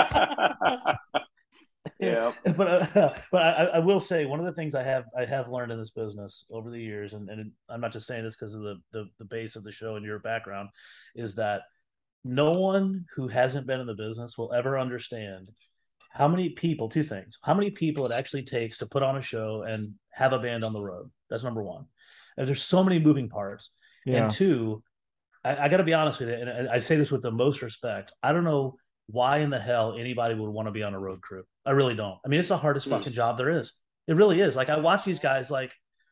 Yeah, but I will say one of the things I have learned in this business over the years, and I'm not just saying this because of the base of the show and your background, is that no one who hasn't been in the business will ever understand how many people it actually takes to put on a show and have a band on the road. That's number one. And there's so many moving parts. Yeah. And two, I got to be honest with you, and I say this with the most respect. I don't know why in the hell anybody would want to be on a road crew. I really don't. I mean, it's the hardest fucking job there is. It really is. Like I watch these guys at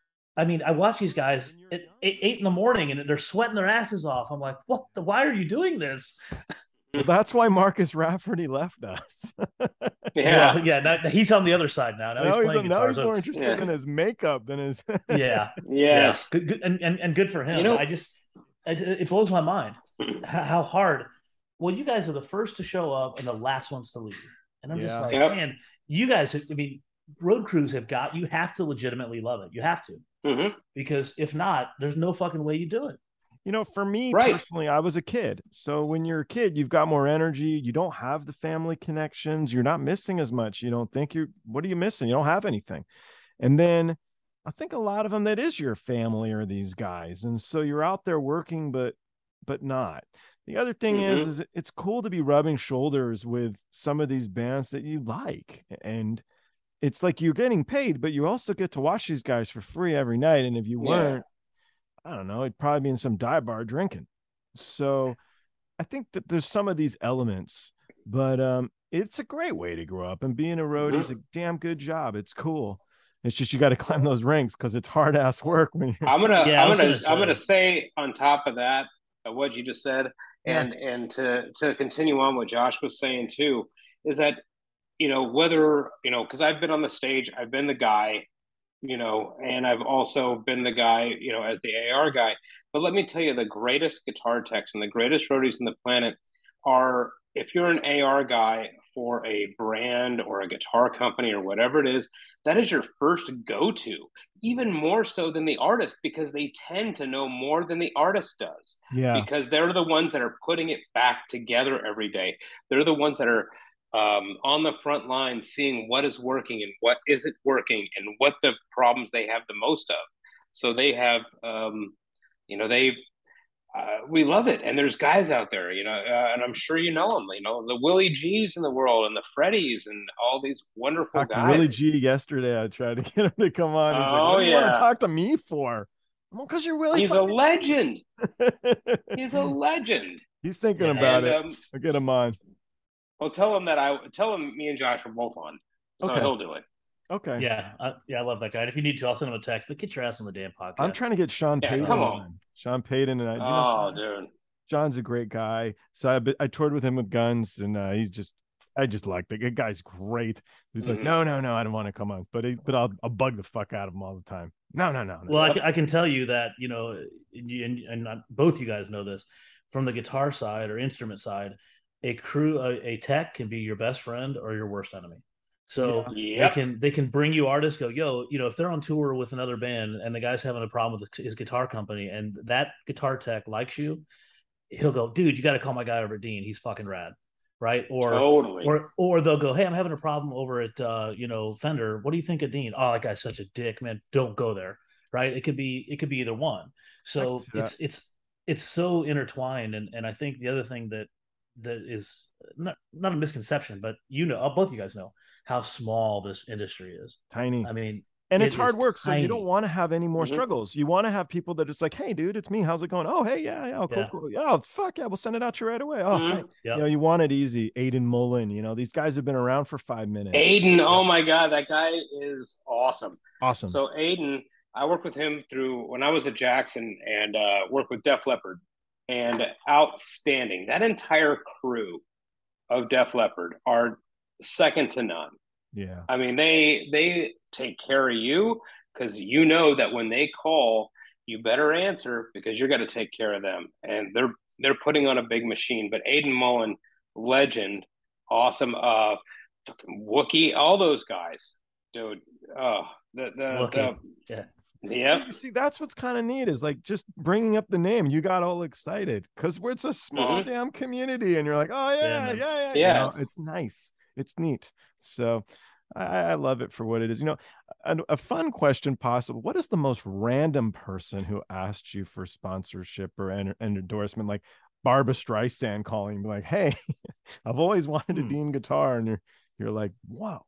8 in the morning and they're sweating their asses off. I'm like, why are you doing this? Well, that's why Marcus Rafferty left us. Now, he's on the other side now. Now he's playing guitar. He's more interested in his makeup than his. Yes. Good, and good for him. It blows my mind how hard. Well, you guys are the first to show up and the last ones to leave. And I'm just like, man, you guys, road crews you have to legitimately love it. You have to. Because if not, there's no fucking way you do it. For me personally, I was a kid. So when you're a kid, you've got more energy. You don't have the family connections. You're not missing as much. You don't think what are you missing? You don't have anything. And then I think a lot of them, that is your family, are these guys. And so you're out there working, but not. The other thing is it's cool to be rubbing shoulders with some of these bands that you like. And it's like you're getting paid, but you also get to watch these guys for free every night. And if you weren't, I don't know, it'd probably be in some dive bar drinking. So I think that there's some of these elements, but it's a great way to grow up, and being a roadie is a damn good job. It's cool. It's just you got to climb those ranks because it's hard ass work when you're. I'm gonna say on top of that what you just said, and to continue on what Josh was saying too, is that whether because I've been on the stage, I've been the guy, and I've also been the guy as the AR guy. But let me tell you, the greatest guitar techs and the greatest roadies on the planet are, if you're an AR guy for a brand or a guitar company or whatever it is, that is your first go-to, even more so than the artist, because they tend to know more than the artist does. Yeah. Because they're the ones that are putting it back together every day. They're the ones that are on the front line, seeing what is working and what isn't working and what the problems they have the most of. So they have, we love it. And there's guys out there, and I'm sure you know them, the Willie G's in the world and the Freddies and all these wonderful guys. Willie G yesterday. I tried to get him to come on. He's like, what do you want to talk to me for? Well, because you're Willie. He's a legend. He's a legend. He's thinking about it. I'll get him on. Well, tell him me and Josh are both on. So he'll do it. Okay. Yeah. I love that guy. And if you need to, I'll send him a text, but get your ass on the damn podcast. I'm trying to get Sean Payton. Come on. Sean Payton. And Sean? Dude. John's a great guy. So I toured with him with Guns, and I just like the guy's great. He's like, no, I don't want to come on, but I'll bug the fuck out of him all the time. No. Well, I can tell you that, and both you guys know this, from the guitar side or instrument side, a tech can be your best friend or your worst enemy. So they can bring you artists, go, yo, if they're on tour with another band and the guy's having a problem with his guitar company and that guitar tech likes you, he'll go, dude, you got to call my guy over at Dean. He's fucking rad. Right. Or they'll go, hey, I'm having a problem over at, Fender. What do you think of Dean? Oh, that guy's such a dick, man. Don't go there. Right. It could be either one. So it's so intertwined. And I think the other thing that is not a misconception, but both you guys know how small this industry is. Tiny. I mean, and it's hard work, so you don't want to have any more struggles. You want to have people that it's like, hey, dude, it's me. How's it going? Oh, hey, yeah, cool. Yeah, oh, fuck yeah, we'll send it out to you right away. Oh, you want it easy. Aiden Mullen, these guys have been around for 5 minutes. Aiden, oh my God, that guy is awesome. Awesome. So Aiden, I worked with him through when I was at Jackson and worked with Def Leppard, and outstanding. That entire crew of Def Leppard are second to none. Yeah. I mean, they take care of you because that when they call, you better answer because you're going to take care of them. And they're putting on a big machine. But Aiden Mullen, legend, awesome. Fucking Wookie, all those guys, dude. Yeah. You see, that's what's kind of neat is like just bringing up the name. You got all excited because it's a small damn community, and you're like, oh yeah. Yes. It's nice. It's neat. So I love it for what it is. A fun question possible. What is the most random person who asked you for sponsorship or an endorsement? Like Barbra Streisand calling me like, hey, I've always wanted a Dean guitar. And you're like, whoa.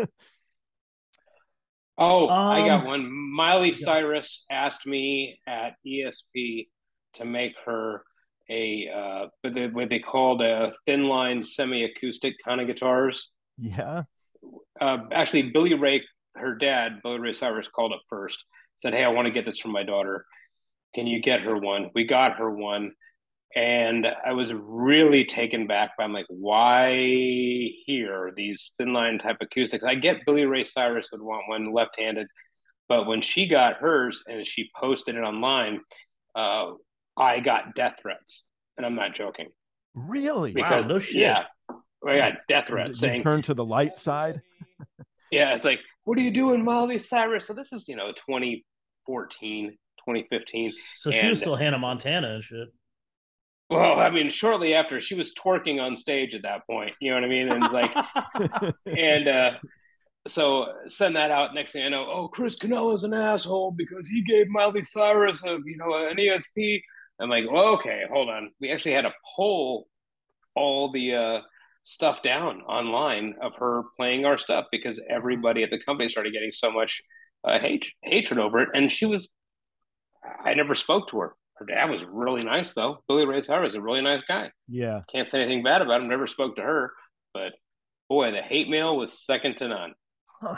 I got one. Miley Cyrus asked me at ESP to make her what they called a thin line semi-acoustic kind of guitars. Yeah. Actually, Billy Ray, her dad, Billy Ray Cyrus, called up first, said, hey, I want to get this for my daughter. Can you get her one? We got her one. And I was really taken back by, I'm like, why here, these thin line type acoustics? I get Billy Ray Cyrus would want one left-handed, but when she got hers and she posted it online, I got death threats. And I'm not joking. Really? Because, wow, no shit. Yeah. I got death threats saying, turn to the light side. Yeah, it's like, what are you doing, Miley Cyrus? So this is, 2014, 2015. So she was still Hannah Montana and shit. Well, I mean, shortly after, she was twerking on stage at that point. You know what I mean? And like, so send that out. Next thing I know, oh, Chris Canella's an asshole because he gave Miley Cyrus an ESP. I'm like, well, okay, hold on. We actually had to pull all the stuff down online of her playing our stuff because everybody at the company started getting so much hatred over it. And I never spoke to her. Her dad was really nice, though. Billy Ray Cyrus is a really nice guy. Yeah. Can't say anything bad about him. Never spoke to her. But boy, the hate mail was second to none. Huh.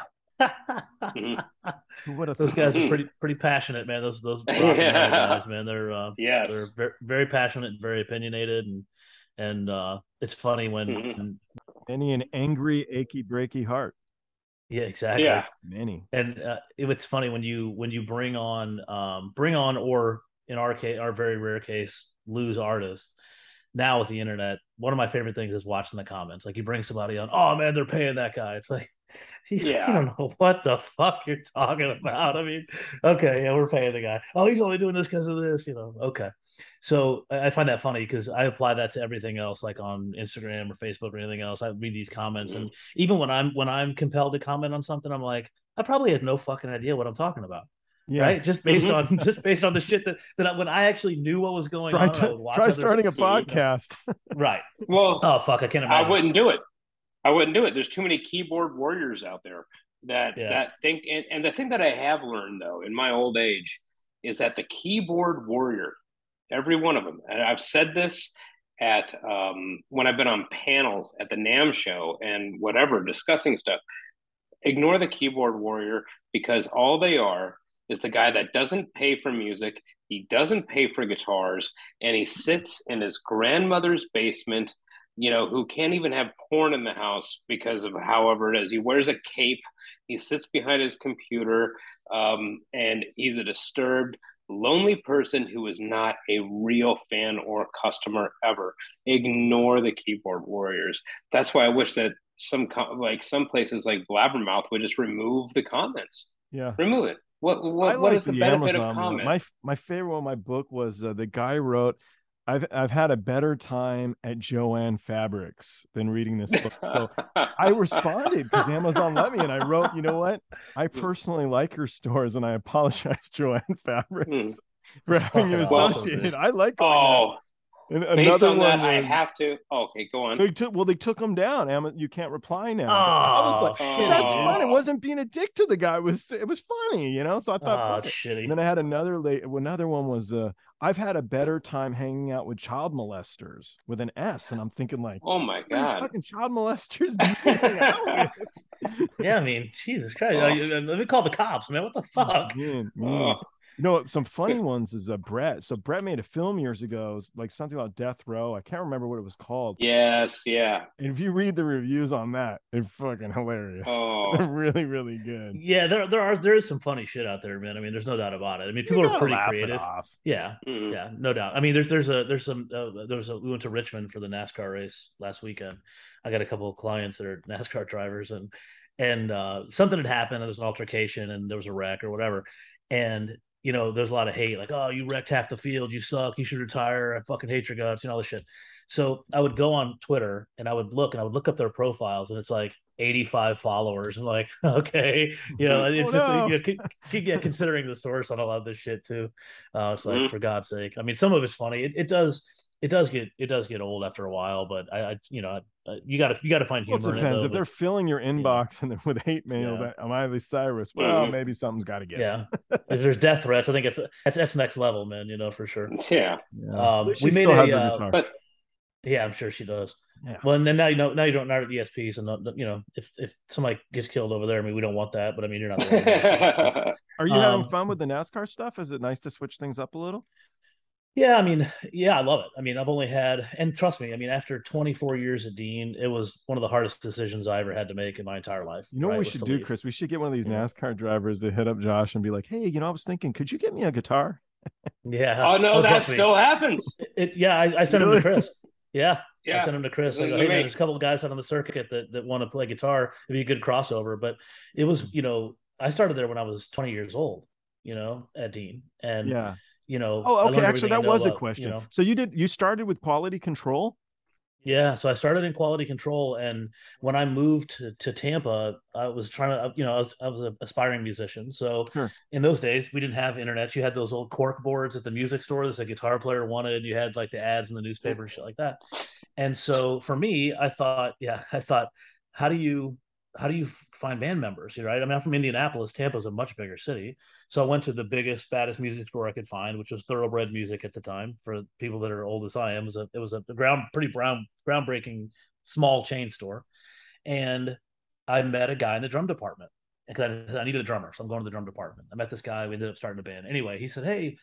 Those guys are pretty passionate, man. Those guys, man. They're yes, they're very, very passionate and very opinionated, and it's funny when many an angry, achy, breaky heart. Yeah, exactly. Yeah, many. And it's funny when you bring on or in our case, our very rare case, lose artists. Now with the internet, one of my favorite things is watching the comments. Like you bring somebody on, oh man, they're paying that guy. It's like, you don't know what the fuck you're talking about. I mean, okay, yeah, we're paying the guy. Oh, he's only doing this because of this, Okay. So I find that funny because I apply that to everything else, like on Instagram or Facebook or anything else. I read these comments, and even when I'm compelled to comment on something, I'm like, I probably had no fucking idea what I'm talking about. Yeah. Right, just based on the shit that when I actually knew what was going on, I would watch. Try starting a podcast. Right. Well, oh fuck, I can't imagine. I wouldn't do it. There's too many keyboard warriors out there that think. And the thing that I have learned though in my old age is that the keyboard warrior, every one of them, and I've said this at when I've been on panels at the NAMM show and whatever discussing stuff. Ignore the keyboard warrior because all they are is the guy that doesn't pay for music, he doesn't pay for guitars, and he sits in his grandmother's basement, who can't even have porn in the house because of however it is. He wears a cape, he sits behind his computer, and he's a disturbed, lonely person who is not a real fan or customer ever. Ignore the keyboard warriors. That's why I wish that some places like Blabbermouth would just remove the comments. Yeah, remove it. What is the benefit of comments? My favorite one in my book was the guy wrote, I've had a better time at Jo-Ann Fabrics than reading this book. So I responded because Amazon let me, and I wrote, you know what? I personally like her stores, and I apologize, Jo-Ann Fabrics, for having you associated. I like. And based on that, I have to. Oh, okay, go on. They took them down. You can't reply now. Oh, I was like, that's fun. It wasn't being a dick to the guy. It was funny, So I thought, shitty. And then I had another one was, I've had a better time hanging out with child molesters with an S, and I'm thinking like, oh my god, fucking child molesters do you hang out with? Yeah, I mean, Jesus Christ, let me call the cops, man. What the fuck? Some funny ones is Brett. So Brett made a film years ago, like something about death row. I can't remember what it was called. Yes, yeah. And if you read the reviews on that, they're fucking hilarious. Oh, they're really, really good. Yeah, there is some funny shit out there, man. I mean, there's no doubt about it. I mean, people are pretty creative. Yeah, yeah, no doubt. I mean, we went to Richmond for the NASCAR race last weekend. I got a couple of clients that are NASCAR drivers, and something had happened. There was an altercation, and there was a wreck or whatever, and there's a lot of hate, like, oh, you wrecked half the field, you suck, you should retire, I fucking hate your guts, all this shit. So I would go on Twitter and I would look up their profiles, and it's like 85 followers. I'm like, okay, it's considering the source on a lot of this shit too. It's like, for God's sake. I mean, some of it's funny. It does get old after a while, but you got to find humor. It depends. If they're filling your inbox and with hate mail that Miley Cyrus, maybe something's got to get. Yeah, if there's death threats, I think that's next level, man. For sure. Yeah. We made a guitar. Yeah, I'm sure she does. Yeah. Well, and then now you don't at ESPs, and if somebody gets killed over there, I mean, we don't want that, but I mean, you're not there. Are you having fun with the NASCAR stuff? Is it nice to switch things up a little? Yeah, I mean, I love it. I mean, I've only had, and trust me, I mean, after 24 years at Dean, it was one of the hardest decisions I ever had to make in my entire life. You know what we should do, Chris? We should get one of these NASCAR drivers to hit up Josh and be like, hey, I was thinking, could you get me a guitar? Yeah. Oh, no, that still happens. I sent him to Chris. Yeah. I sent him to Chris. I go, hey, man, there's a couple of guys out on the circuit that want to play guitar. It'd be a good crossover. But it was, I started there when I was 20 years old, at Dean. And okay. Actually, that was a question. So you started with quality control? Yeah, so I started in quality control, and when I moved to Tampa, I was trying to, I was an aspiring musician. So Sure. in those days, we didn't have internet. You had those old cork boards at the music store that a guitar player wanted. You had like the ads in the newspaper and shit like that. And so for me, I thought, how do you how do you find band members? Right? I mean, I'm from Indianapolis. Tampa's a much bigger city, so I went to the biggest, baddest music store I could find, which was Thoroughbred Music at the time. For people that are old as I am, it was a groundbreaking small chain store, and I met a guy in the drum department because I needed a drummer, so I'm going to the drum department. I met this guy. We ended up starting a band. Anyway, he said, "Hey,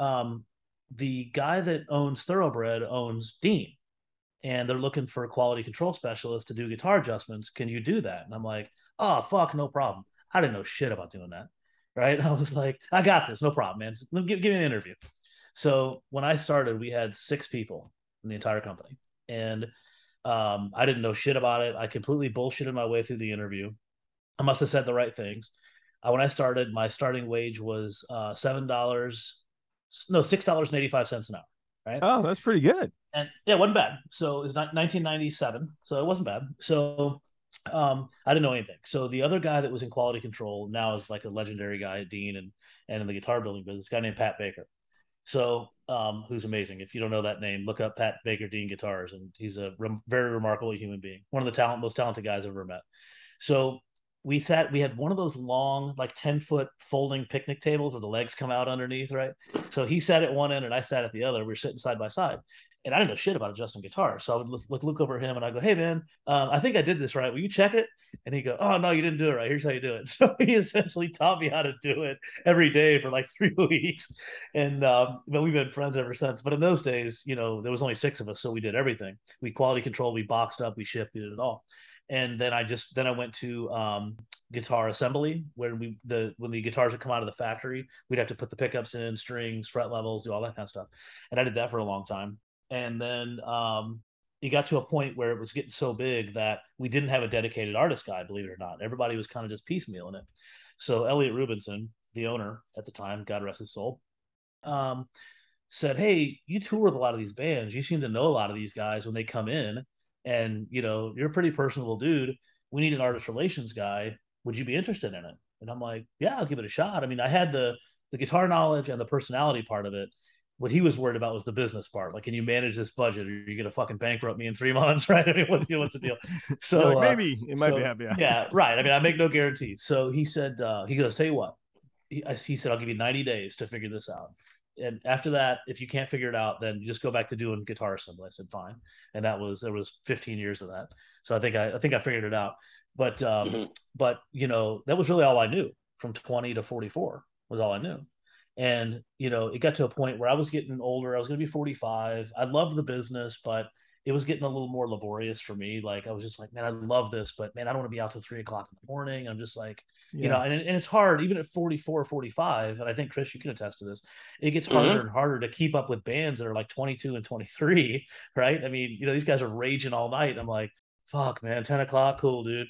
the guy that owns Thoroughbred owns Dean, and they're looking for a quality control specialist to do guitar adjustments. Can you do that?" And I'm like, "Oh, fuck, no problem." I didn't know shit about doing that. Right. I was like, "I got this. No problem, man. Give me an interview." So when I started, we had 6 people in the entire company. And I didn't know shit about it. I completely bullshitted my way through the interview. I must have said the right things. When I started, my starting wage was $7, no, $6.85 an hour. Right. Oh, that's pretty good. And yeah, it wasn't bad. So it was 1997. So it wasn't bad. So I didn't know anything. So the other guy that was in quality control now is like a legendary guy, Dean, and in the guitar building business, a guy named Pat Baker. So who's amazing. If you don't know that name, look up Pat Baker Dean Guitars, and he's a very remarkable human being. One of the most talented guys I've ever met. So we had one of those long, like 10-foot folding picnic tables where the legs come out underneath, right? So he sat at one end and I sat at the other. We were sitting side by side. And I didn't know shit about adjusting guitars. So I would look over at him and I go, "Hey, man, I think I did this right. Will you check it?" And he go, "Oh, no, you didn't do it right. Here's how you do it." So he essentially taught me how to do it every day for like 3 weeks. And but we've been friends ever since. But in those days, there was only 6 of us. So we did everything. We quality control, we boxed up, we shipped, we did it all. And then I went to guitar assembly where when the guitars would come out of the factory, we'd have to put the pickups in, strings, fret levels, do all that kind of stuff. And I did that for a long time. And then it got to a point where it was getting so big that we didn't have a dedicated artist guy, believe it or not. Everybody was kind of just piecemealing it. So Elliot Rubinson, the owner at the time, God rest his soul, said, "Hey, you tour with a lot of these bands. You seem to know a lot of these guys when they come in, and you're a pretty personable dude. We need an artist relations guy. Would you be interested in it?" And I'm like, "Yeah, I'll give it a shot." I mean, I had the guitar knowledge and the personality part of it. What he was worried about was the business part. Like, can you manage this budget? Or are you going to fucking bankrupt me in 3 months? Right? I mean, what's the deal? You're So, like, maybe it might be happy. Yeah, right. I mean, I make no guarantees. So he said, he goes, "Tell you what," he said, "I'll give you 90 days to figure this out. And after that, if you can't figure it out, then you just go back to doing guitar assembly." I said, "Fine." And there was 15 years of that. So I think I figured it out. But that was really all I knew from 20 to 44 was all I knew. And it got to a point where I was getting older. I was going to be 45. I loved the business, but it was getting a little more laborious for me. Like I was just like, "Man, I love this, but man, I don't want to be out till 3 o'clock in the morning." I'm just like, and it's hard even at 44, 45. And I think Chris, you can attest to this. It gets harder and harder to keep up with bands that are like 22 and 23, right? I mean, these guys are raging all night. I'm like, "Fuck, man, 10 o'clock, cool, dude."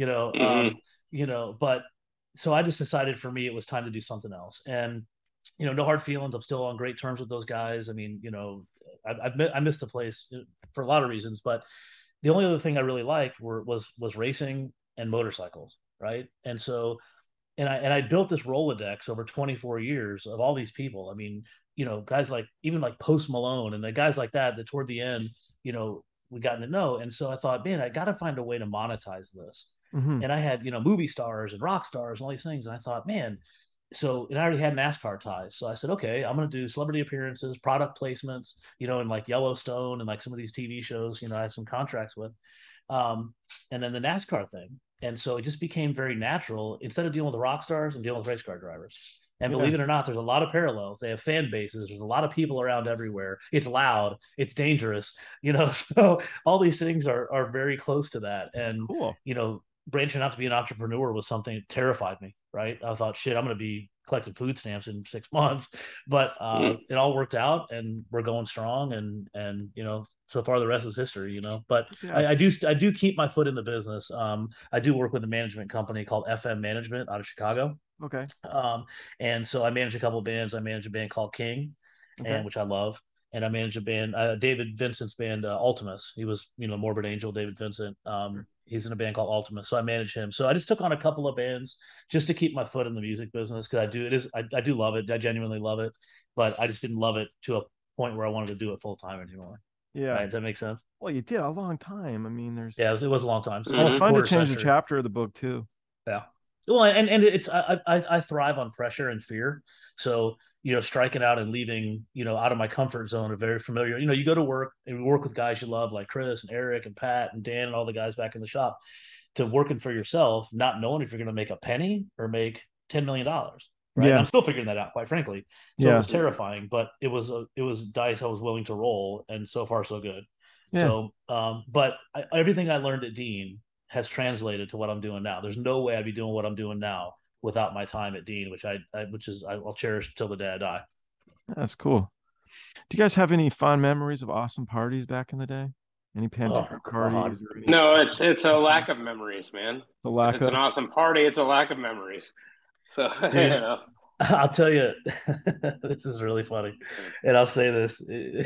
But so I just decided for me it was time to do something else. And no hard feelings. I'm still on great terms with those guys. I mean, I missed the place for a lot of reasons, but the only other thing I really liked was racing and motorcycles, right? And so, I built this Rolodex over 24 years of all these people. I mean, guys like even like Post Malone and the guys like that toward the end, we gotten to know. And so I thought, man, I got to find a way to monetize this. Mm-hmm. And I had movie stars and rock stars and all these things, and I thought, man, and I already had NASCAR ties. So I said, okay, I'm going to do celebrity appearances, product placements, in like Yellowstone and like some of these TV shows, I have some contracts with. And then the NASCAR thing. And so it just became very natural instead of dealing with the rock stars and dealing with race car drivers. And believe it or not, there's a lot of parallels. They have fan bases. There's a lot of people around everywhere. It's loud. It's dangerous. So all these things are very close to that. And, cool. Branching out to be an entrepreneur was something that terrified me, right? I thought, shit, I'm going to be collecting food stamps in 6 months, but it all worked out and we're going strong. And so far the rest is history, but yes. I do keep my foot in the business. I do work with a management company called FM Management out of Chicago. Okay. And so I manage a couple of bands. I manage a band called King, and which I love. and I managed a band, David Vincent's band, Ultimus. He was, Morbid Angel, David Vincent. He's in a band called Ultimus, so I managed him. So I just took on a couple of bands just to keep my foot in the music business because I do love it. I genuinely love it, but I just didn't love it to a point where I wanted to do it full time anymore. Yeah. Right? Does that make sense? Well, you did a long time. I mean, it was a long time. So it's fun to change the chapter of the book too. Yeah. Well, and it's I thrive on pressure and fear. So striking out and leaving out of my comfort zone are very familiar. You go to work and we work with guys you love like Chris and Eric and Pat and Dan and all the guys back in the shop, to working for yourself, not knowing if you're going to make a penny or make $10 million. Right. Yeah. I'm still figuring that out, quite frankly. So it was terrifying, but it was dice I was willing to roll, and so far so good. Yeah. So, but everything I learned at Dean has translated to what I'm doing now. There's no way I'd be doing what I'm doing now without my time at Dean, which I'll cherish till the day I die. That's cool. Do you guys have any fond memories of awesome parties back in the day? Any Pantera parties? No, it's a lack of memories, man. It's an awesome party. It's a lack of memories. So, dude, I'll tell you, this is really funny, and I'll say this.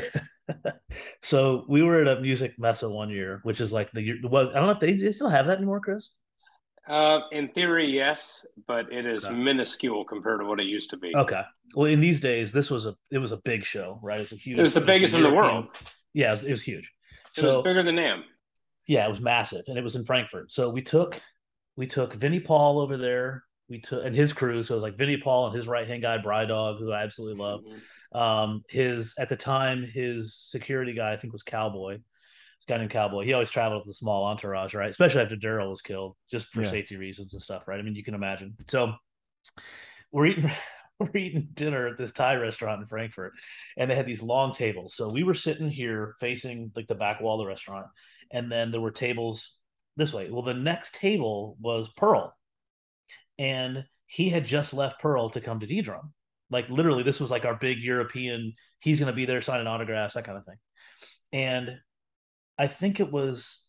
So we were at a music messa one year, which is like I don't know if they still have that anymore, Chris. In theory, yes, but it is minuscule compared to what it used to be. Okay. Well, in these days, it was a big show, right? It was the biggest in the world. Yeah, it was huge. It was bigger than NAMM. Yeah, it was massive, and it was in Frankfurt. So we took Vinnie Paul over there. And his crew. So it was like Vinnie Paul and his right hand guy, Brydog, who I absolutely love. Mm-hmm. At the time, his security guy, I think, was Cowboy. This guy named Cowboy. He always traveled with a small entourage, right? Especially after Daryl was killed, just for safety reasons and stuff, right? I mean, you can imagine. So we're eating dinner at this Thai restaurant in Frankfurt, and they had these long tables. So we were sitting here facing like the back wall of the restaurant, and then there were tables this way. Well, the next table was Pearl. And he had just left Pearl to come to D-Drum. Like literally, this was like our big European, he's going to be there signing autographs, that kind of thing. And I think it was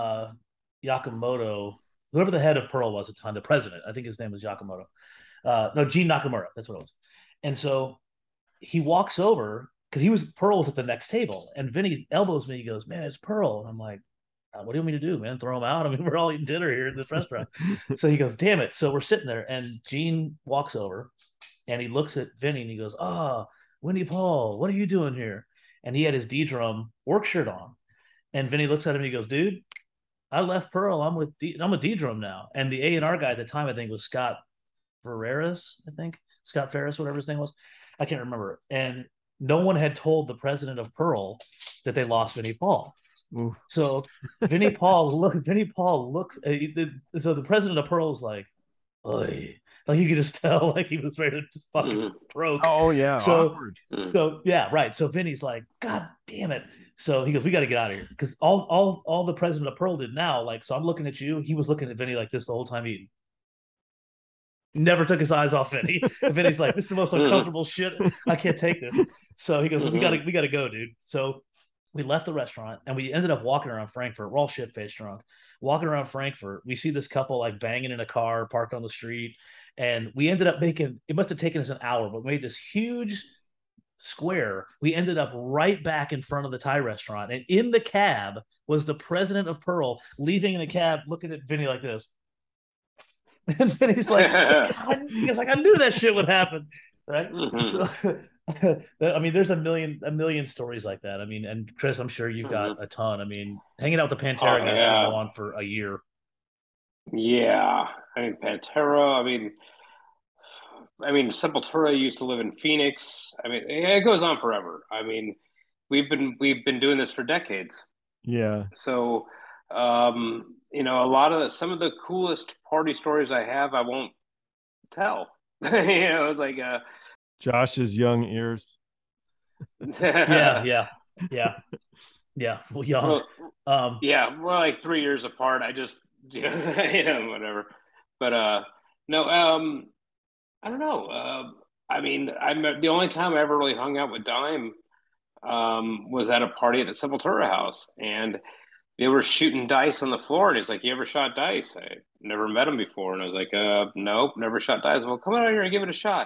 Yakamoto, whoever the head of Pearl was at the time, the president. I think his name was Yakamoto. No, Gene Nakamura. That's what it was. And so he walks over because Pearl was at the next table, and Vinny elbows me. He goes, "Man, it's Pearl." And I'm like, what do you want me to do, man? Throw him out? I mean, we're all eating dinner here in this restaurant. So he goes, damn it. So we're sitting there, and Gene walks over, and he looks at Vinny, and he goes, Vinnie Paul, what are you doing here? And he had his D-Drum work shirt on. And Vinny looks at him, and he goes, dude, I left Pearl. I'm with D-Drum now. And the A&R guy at the time, I think, was Scott Ferris, whatever his name was. I can't remember. And no one had told the president of Pearl that they lost Vinnie Paul. Ooh. So Vinnie Paul looks. So the president of Pearl was like, "Oy." Like you could just tell, like he was ready to just fucking broke. Oh yeah. So yeah, right. So Vinny's like, God damn it. So he goes, we got to get out of here because all the president of Pearl did now. Like, so I'm looking at you. He was looking at Vinny like this the whole time eating. Never took his eyes off Vinny. And Vinny's like, this is the most uncomfortable shit. I can't take this. So he goes, we gotta go, dude. So we left the restaurant and we ended up walking around Frankfurt. We're all shit-faced drunk. Walking around Frankfurt, we see this couple like banging in a car parked on the street. And we ended up it must have taken us an hour, but we made this huge square. We ended up right back in front of the Thai restaurant. And in the cab was the president of Pearl leaving in a cab looking at Vinny like this. And Vinny's like, he's like, I knew that shit would happen. Right. Mm-hmm. So, I mean, there's a million stories like that. I mean, and Chris, I'm sure you've got a ton. I mean, hanging out with the Pantera guys can go on for a year. Yeah, I mean Pantera. I mean Sepultura used to live in Phoenix. I mean, it goes on forever. I mean, we've been doing this for decades. Yeah. So, some of the coolest party stories I have, I won't tell. It's like Josh's young ears. Yeah. Well, young. We're like 3 years apart. I just, whatever. But no, I don't know. I mean, the only time I ever really hung out with Dime was at a party at the Sepultura house, and they were shooting dice on the floor. And he's like, "You ever shot dice?" I never met him before, and I was like, "Nope, never shot dice." Well, come out here and give it a shot.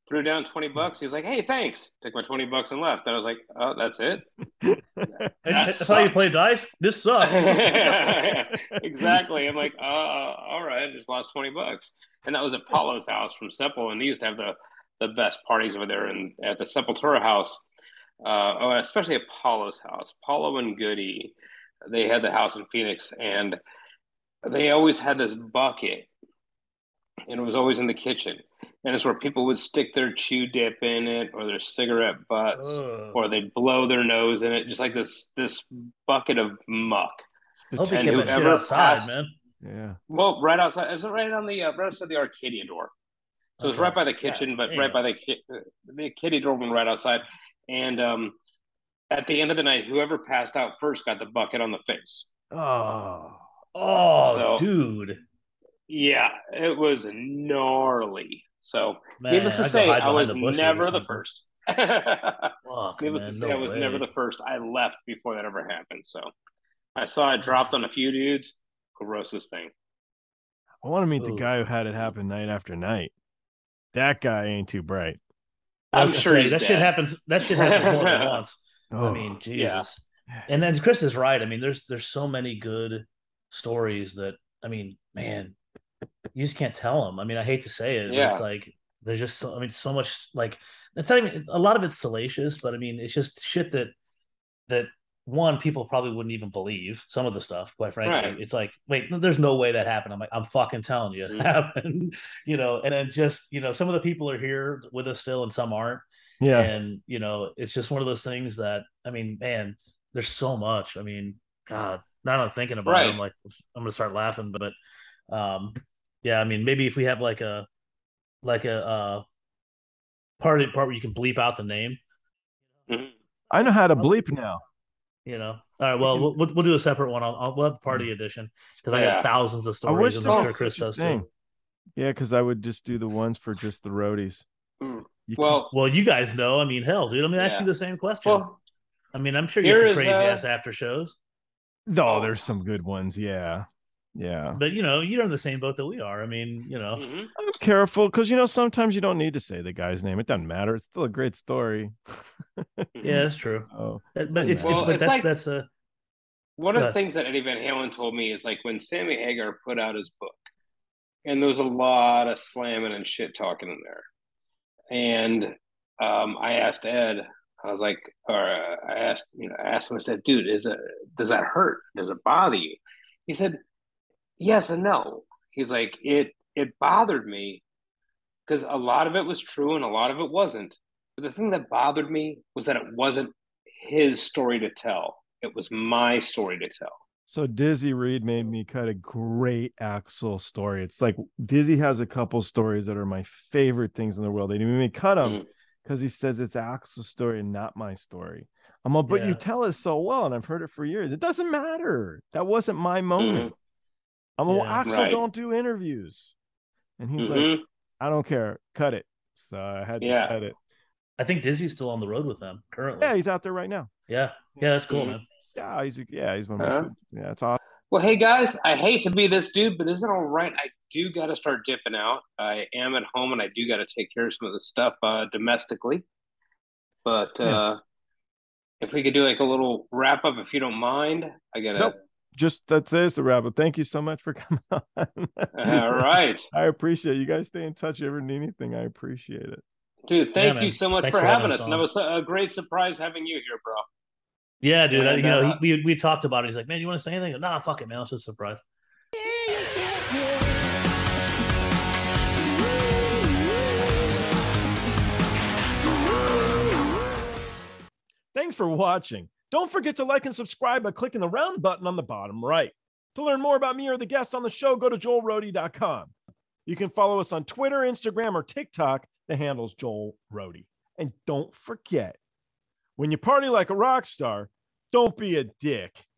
threw down $20. He's like, "Hey, thanks." Took my $20 and left. And I was like, "Oh, that's it? That That's how you play sucks." dice. This sucks. Exactly. I'm like, all right, I just lost $20. And that was at Paulo's house from Sepul, and they used to have the best parties over there and at the Sepultura house. Especially at Paulo's house. Paulo and Goody, they had the house in Phoenix, and they always had this bucket, and it was always in the kitchen. And it's where people would stick their chew dip in it, or their cigarette butts, Ugh. or they'd blow their nose in it, just like this bucket of muck. I hope they And kept that shit whoever outside, passed, man. Yeah. well, right outside, is it right on the right outside the Arcadia door? So it's Okay. right by the kitchen, God but right damn. by the kitty door went right outside. And at the end of the night, whoever passed out first got the bucket on the face. Oh. Oh, So dude. yeah, it was gnarly. So needless Man, to I go say, hide I behind was the bushes or never the something. first. Fuck, Needless to man. say, No I was never way. the first. I left before that ever happened. So I saw it dropped on a few dudes. Grossest thing. I want to meet the Ooh. guy who had it happen night after night. That guy ain't too bright. I was I'm gonna sure say he's that shit dead. happens. That shit happens more than once. Oh, I mean, Yeah. Jesus. And then Chris is right. I mean, there's so many good stories that I mean, man, you just can't tell them. I mean, I hate to say it, but it's Yeah. like there's just so, I mean, so much like it's not even a lot of it's salacious, but I mean, it's just shit that one people probably wouldn't even believe some of the stuff. Quite frankly, Right. it's like, wait, there's no way that happened. I'm like, I'm fucking telling you, it Mhm. happened. And then just some of the people are here with us still, and some aren't. yeah. And it's just one of those things that I mean, man, there's so much. I mean, God, now that I'm thinking about it, Right. I'm like, I'm gonna start laughing. But yeah, I mean, maybe if we have like a part where you can bleep out the name. Mhm. I know how to bleep now. All right. Well, we'll do a separate one. We'll have the party edition because I got Yeah. thousands of I wish stories, and there I'm Oh. sure was Chris such a does thing. too. Yeah, because I would just do the ones for just the roadies. Mm. You Well, Well, you guys know. I mean, hell, dude. Let me ask you yeah. the same question. Well, I mean, I'm sure you have here some is crazy ass after shows, No, there's some good ones. Yeah. Yeah. but you're in the same boat that we are. I mean, Mhm. I'm careful because sometimes you don't need to say the guy's name. It doesn't matter. It's still a great story. yeah, that's true. Oh, But it's Well, but it's like that's a one go of the ahead. things that Eddie Van Halen told me is like when Sammy Hagar put out his book, and there was a lot of slamming and shit talking in there. And I asked Ed, I was like, or I asked him, I said, dude, does that hurt? Does it bother you? He said, yes and no. He's like, it bothered me because a lot of it was true and a lot of it wasn't. But the thing that bothered me was that it wasn't his story to tell. It was my story to tell. so Dizzy Reed made me cut a great Axel story. It's like Dizzy has a couple stories that are my favorite things in the world. They made me cut them because he says it's Axel's story and not my story. I'm like, but you Yeah. tell it so well, and I've heard it for years. It doesn't matter. That wasn't my moment. I'm like, well, Yeah. Axel Right. don't do interviews. And he's like, Mhm. I don't care. Cut it. So I had to Yeah. cut it. I think Dizzy's still on the road with them currently. Yeah, he's out there right now. Yeah, that's cool, Mhm. man. Yeah, he's one of my good. Yeah, it's awesome. Well, hey guys, I hate to be this dude, but is it all right? I do got to start dipping out. I am at home and I do got to take care of some of the stuff domestically. But Yeah. if we could do like a little wrap up, if you don't mind, I got to. Nope. Just that's it, the wrap. Thank you so much for coming on. All right. I appreciate it. You guys stay in touch. You ever need anything, I appreciate it. Dude, thank you man. so much Thanks for for having having us us. And that on. was a great surprise having you here, bro. Yeah, dude. And, we talked about it. He's like, man, you want to say anything? Nah, fuck it, man. It's just a surprise. Thanks for watching. Don't forget to like and subscribe by clicking the round button on the bottom right. To learn more about me or the guests on the show, go to joelroadie.com. You can follow us on Twitter, Instagram, or TikTok. The handle's Joel Roadie. And don't forget, when you party like a rock star, don't be a dick.